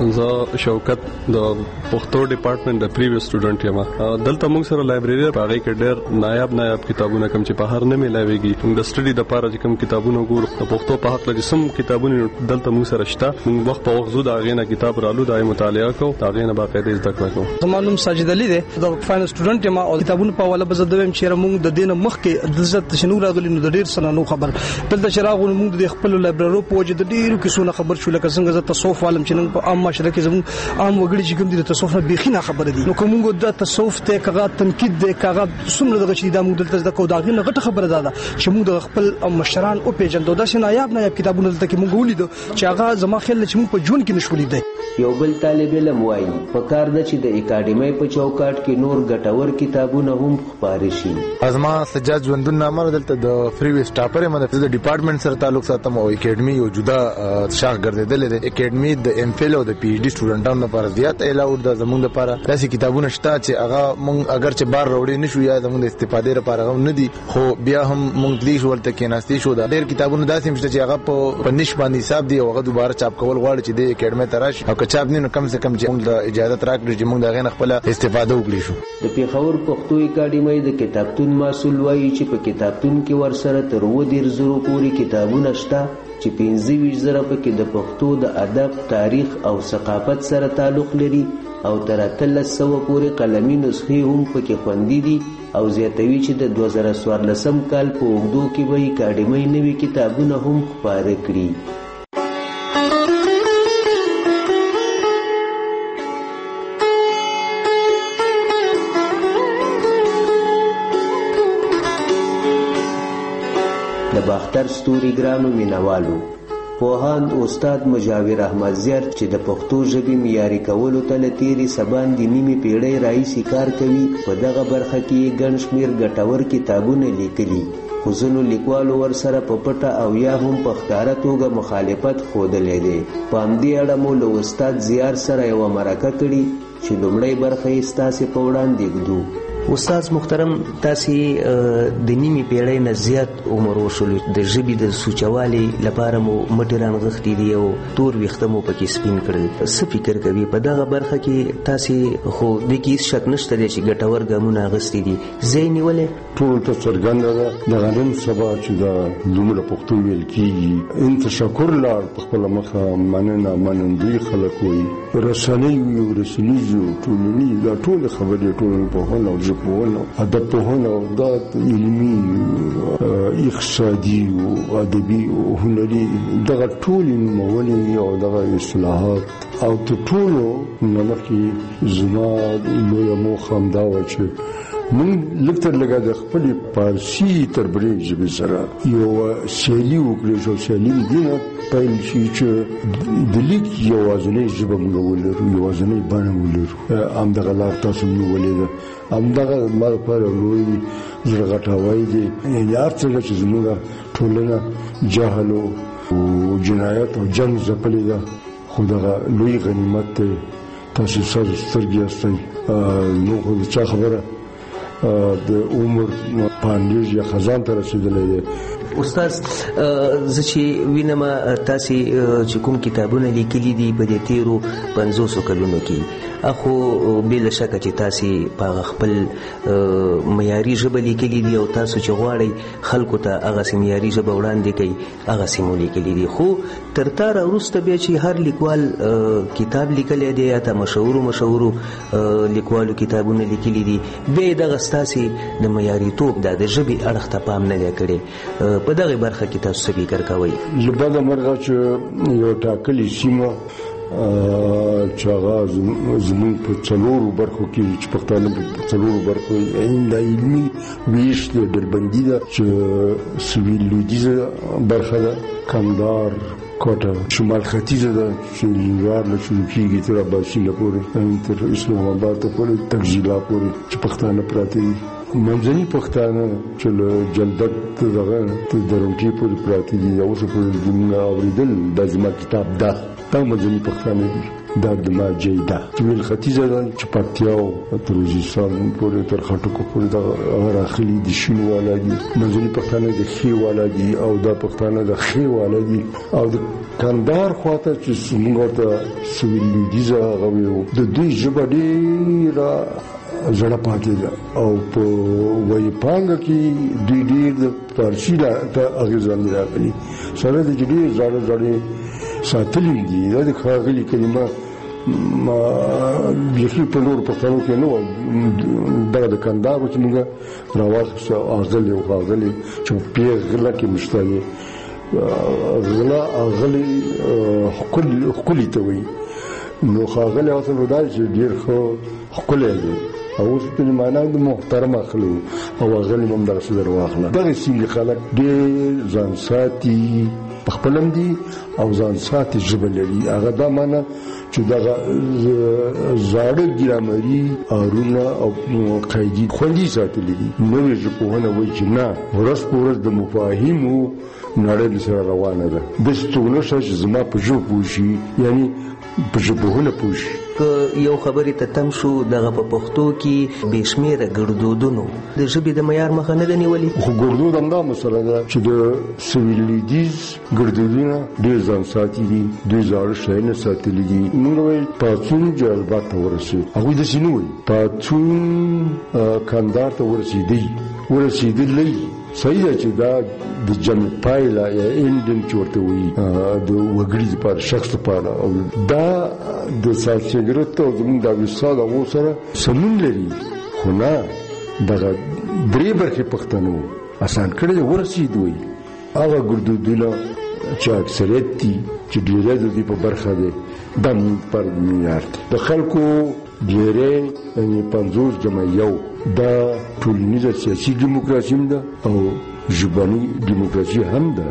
زه شوکت د پښتو ډپارټمنټ د پریویس سټوډنټ یم. دلته موږ سره لایبرری راغی کې ډېر نایاب نایاب کتابونه کوم چې په هر نه ملاويږي. د سټډي د لپاره چې کوم کتابونه ګورو د پښتو په حق لږ سم کتابونه دلته موږ سره شته. موږ وخت په وخت زو دا غینه کتاب رالو دای مطالعه کوو دا غینه باقاعده زده کړه کوو. زمانوم ساجد علي دی د فاینل سټوډنټ یم او کتابونه په حواله بزدویم چې موږ د دینه مخ کې د عزت شنو راغلي نو د ډېر سره نو خبر دلته چې راغلو موږ د خپل لایبرری په وجه د ډېرو کیسو خبر شو لکه څنګه ز تصوف عالم چې نن په عام معاشره کې زموږ عام وګړي چې کوم دي د تصوف نه بيخي نه خبره دي. نو کومو د تصوف ته کغه تنقید د کغه څومره دغه چې د موږ دلته د کو داغه نه غټه خبره ده چې موږ د خپل مشران او پیجندو د شنایاب نایاب کتابونه دلته کې موږ ولیدو چې هغه زما خیال چې موږ په جون کې نشو لیدای. یو بل طالب علم وایي په کار د چې د اکاډمۍ په چوکاټ کې نور ګټور کتابونه هم خپاره شي. ازما سجاد ژوندون نامه دلته د فری سټاپر مده د ډپارټمنټ سره تعلق ساتم او اکاډمۍ یو جدا شاخ ګرځیدل دي. اکاډمۍ د ام فل او د پی ایچ ډي سټوډنټانو لپاره زیات علاوه د زمونږ لپاره داسې کتابونه شته چې هغه مونږ اگر چې بار وروړي نشو یا زمونږ د استفادې لپاره هم نه دي خو بیا هم مونږ دې شو ولته کې ناشتي شو دا ډېر کتابونه داسې مشته چې هغه په نش باندې حساب دي او هغه دوباره چاپ کول غواړي چې د اکاډمۍ تراش او که چاپ نه کم سے کم چې موږ د اجازه راکړي چې موږ دا غن خپل استفاده وکړو شو. د پیښور پښتو اکاډمۍ د کتابتون مسول وایي چې په کتابتون کې ورسره تر و ډیر زرو پورې کتابونه شته چې پنځه ویشت زره پکې د پښتو د ادب تاریخ او ثقافت سره تعلق لري او تر اتلس سوه پورې قلمي نسخې هم پکې خوندي دي او زیاتوي چې د دوه زره څوارلسم کال په اوږدو کې به اکاډمۍ نوي کتابونه هم خپاره کړي. د باختر ستوري ګرانو مینوالو پوهاند استاد مجاور احمد زیار چې د پښتو ژبې معیاري کولو ته له تیرې سبان د نیمې پیړۍ راهیسې کار کوي په دغه برخه کې ګڼ شمېر ګټور کتابونه لیکلي خو ځینو لیکوالو ورسره په پټه او یا هم په ښکاره توګه مخالفت ښودلی دی. په همدې اړه مو له استاد زیار سره یوه مرکه کړې چې لومړۍ برخه یې ستاسې په وړاندې ږدو. استاد محترم تاسې د نیمې پیړۍ نه زیات عمر وشولو د ژبې د سوچوالي لپاره مو مټې رانغښتې دي او تور ویښته مو پکې سپین کړل. څه فکر کوي په دغه برخه کې تاسې خو دې کې هېڅ شک نشته دی چې ګټور ګامونه اخیستي دي ځای نیولې ټولو ته څرګنده ده دغه نن سبا چې دا دومره پښتو ویل کېږي ان تشکر لاړ په خپله مخه مننه منندوی خلک وایي رسنۍ وي رسنیزو ټولنیز دا ټولې خبرې ټولنپوهنه او ژبپوهنه ادب پوهنه او دا علمي اقتصادي او ادبي او هنري دغه ټولې نومونې او دغه اصطلاحات او تر ټولو نه مخکې زما لویه موخه همدا وه چې موږ لږ تر لږه د خپلې فارسي تربرې ژبې سره یوه سیالي وکړو چې سیالي دې نه پیل شي چې د لیک یوازینۍ ژبه موږ ولرو یوازینۍ بڼه ولرو. همدغه لار تاسو نیولې ده همدغه زما لپاره لوی زړه غټاوی دی. یعنې هر څه چې زموږ ټولنه جهل او جنایت او جنګ ځپلې ده خو دغه لوی غنیمت دی. تاسو ستاسو سترګې هستئ نو خو د چا خبره د عمر پاندیز یا خزان ته رسېدلی دی. استاد زه چې وینم تاسې چې کوم کتابونه لیکلي دي په دې تیرو پنځوسو کلونو کې اخو بې له شکه چې تاسې په هغه خپل معیاري ژبه لیکلي دي او تاسو چې غواړئ خلکو ته هغسې معیاري ژبه وړاندې کوي هغسې مو لیکلي دي خو تر تا راوروسته بیا چې هر لیکوال کتاب لیکلی دی یا ته مشهورو مشهورو لیکوالو کتابونه لیکلي دي بیا یې دغه ستاسې د معیاریتوب دا د ژبې اړخ ته پام نه دی کړی په دغه برخه کې تاسو څه فکر کوئ؟ له بده مرغه چې یو ټاکلې سیمه چې هغه زموږ په څلورو برخو کې چې پښتانه په څلورو برخو د علمي ویش د ډلبندي ده چې سویل لویدیځه برخه ده، کندهار کوټه شمال ختیځه ده چې لوار له شروع کېږي تر اباسینه پورې تر اسلام آباد پورې تکزیلا پورې چې پښتانه پراته دي. منځني پښتانه چې له جلدک دغه درونټي پورې پراته دي. اوس په دې اوریدل د زما کتاب ده دا منځني پښتانه دي. دا د ما جیدا چې ویل ختیځه ده چې پکتیا او تروزستان پورې تر خټکو پورې دا راخلي دي شنو والا دي. منځني پښتانه د خي والا دي او دا پښتانه د خي والا دي. او د کندهار خواته چې څنګه ته سویل لویدیځه غوي د دوی ژبه ډیره زړه پاتې ده او په وای پانګه کې دوی ډیر د فارسی لا ته اغیزه راغلي سره د ډیر زړه زړه ساتلې دي. دا د خاغلي کلمه ما یخي په نور پښتنو کې نو دغه د کندهار چې موږ راوښه اغلي او اغلي چې پیغله کې مشتاقي غلا اغلي حقل حقلي ته وي نو خاغلي اصل ودای چې ډیر خو حقل دی او اوس په معنا د محترم اخلو او غلي هم درس درواخله. دغه سیمې خلک ډېر ځان ساتي خپلم دي او ځان ساتي ژبه لري. هغه دا معنا چې دغه زاړه ګرامري اورونه او قاعدې خوندي ساتلې دي. نوې ژبونه وایي چې نه ورځ په ورځ د مفاهیمو نړۍ سره روانه ده. د ستونو چې زما په ژبه پوښي یعنی په ژبونه پوښي. که یو خبرې ته تم شو دغه په پښتو کې بشمیره ګړدودونو د ژبې د معیار مخه نه نیولې. خو ګړدود هم دا مسله ده چې د سویل لویدیځ ګړدودونه ډېر ځان ساتي دي، دوی زاړه شیان ساتلي دي. موږ وایي پاڅون جلبات ته ورسېد، هغوی داسې نه وایي. پاڅون کندهار ته ورسېدی ورسېدلی صحیح ده چې دا د جمع پایله یا انډین چې ورته وایي د وګړي لپاره شخص لپاره او دا د ساسیګرت او زموږ د وصال هغو سره سمون لري. خو نه دغه درې برخې پښتنو اسان کړی ورسېد وایي. هغه ګړدودونه چې اکثریت دي چې ډېری د دې په برخه دی دا موږ پر معیار دی. د خلکو ډېری یعنې پنځوس جمع یو دا ټولنیزه سیاسي ډیموکراسي هم ده او ژبني ډیموکراسي هم ده.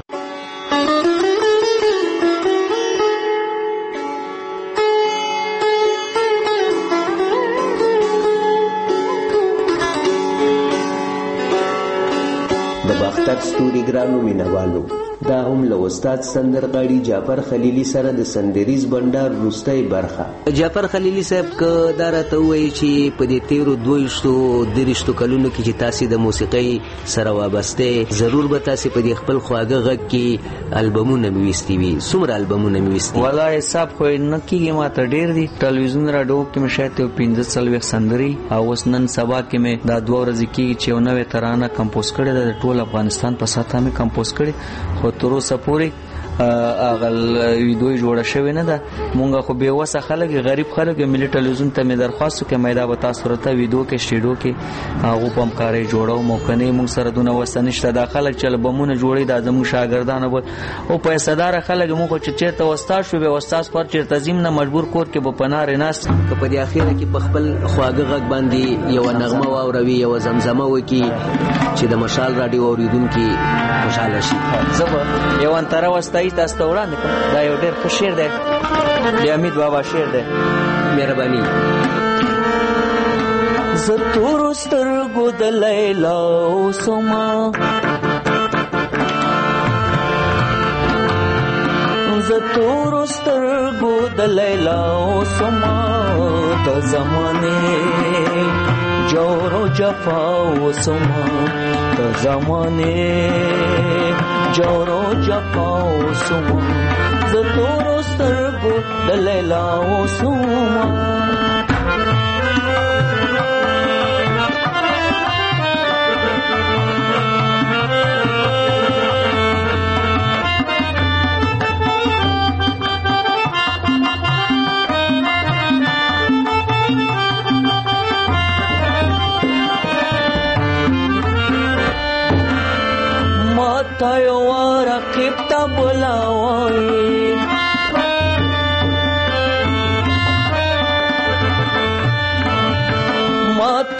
د باختر ستوري ګرانو مینوالو دا هم له استاد سندرغاړي جعفر خلیلی سره د سندریز بندر روستۍ برخه. جعفر خلیلی صاحب که دا راته وایي چې په دې تیرو دویشتو دریشتو کلونو کې چې تاسې د موسیقۍ سره وابسته ضرور به تاسې په دې خپل خواږه غږ کې البمونه مې ویستي وي. څومره البمونه مې ویستي؟ والله حساب خو نه کېږي، ما ته ډېر دي. ټلویزیون راډیو کې مې شاید یو پنځه څلوېښت سندرې او اوس نن سبا کې مې دا دوه ورځې کېږي چې یو نوې ترانه کمپوز کړې ده د ټول افغانستان په سطحه مې کمپوز کړې. خو تر اوسه پورې هغه ویډیو جوړه شوې نه ده. مونږ خو بې وسه خلک غریب خلک ملي ټلویزیون ته مې درخواست وکړ مې دا به تاسو ورته ویډیو کې سټډیو کې هغو په همکارۍ جوړو موقعنې مونږ سره دونه وسه نشته. دا خلک چې البمونه جوړوي دا زموږ شاګردان به او پیسهداره خلک مونږ خو چې چېرته استاد شو به استاد پر چېرته ځیم نه مجبور کور کې به په نارې ناست. که په دې اخیره کې په خپل خواږه غږ باندې یوه نغمه واوروي یوه زمزمه وکړي چې د مشال راډیو اورېدونکي خوشحاله شي. زه به یو انتره وستایي تاسو ته وړاندې کړم. دا یو ډېر ښه شعر دی، د حمید بابا شعر دی. مهرباني. زه تورو سترګو د لیلا اوسمه زه تورو سترګو د لیلا اوسمه د زمانې جور و جفا اوسمه د زمانې جور و جفا اوسمه زه تورو سترګو د لیلا اوسمه. تا یو رقیب تا بلاوي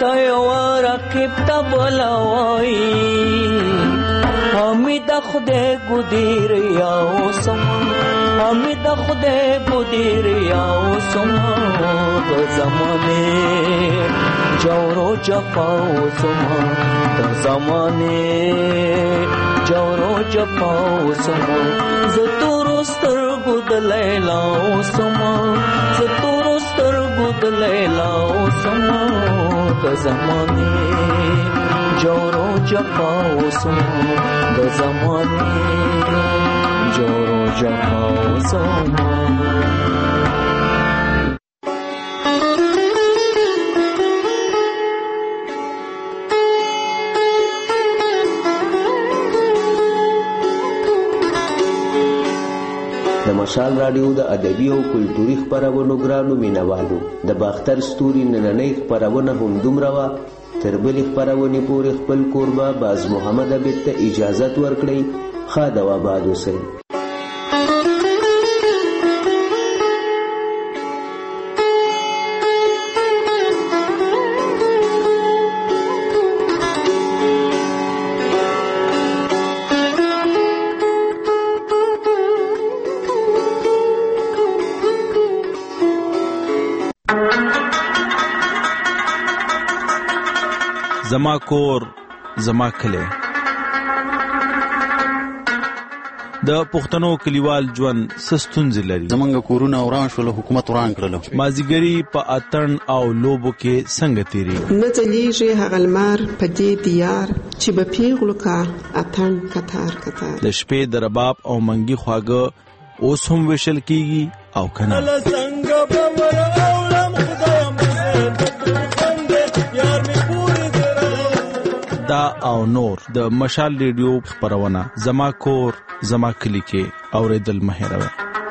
تیور رقیب تا بلوایی همی د خدای ګدیر یا اوسم همی د خدای ګدیر یا اوسم د زمانه جورو جفا اوسم د زمانه جورو جفا اوسم ز تورستر ګد لیلا اوسم ز تورستر ګد لیلا اوسم د زمانه جورو جفا اوسم د زمانه جورو جفا اوسم. د مشال رادیو د ادبي او کلتوري خبرونو ګرانو مینوالو د باختر ستوري نننۍ خبرونه هم دومره وه. تر بلې خپرونې پورې خپل کوربه باز محمد عبید ته اجازت ورکړئ. ښه د وباد اوسئ. زما کور زما کلی. د پښتنو کلیوال ژوند سستونځ لري. زمونږ کورونه وران شول، حکومت وران کړل. مازیګری په اتن او لوبو کې څنګه تیری نه ځلیږي هغه لمر په دې دیار چې به پیغلو کا اتن کتار کتار. د شپې د رباب او منګي خواږه اوس هم وشل کیږي او کنه. دا او نور د مشال ریډیو خبرونه زما کور زما کلی کې اوریدل مه هېروئ.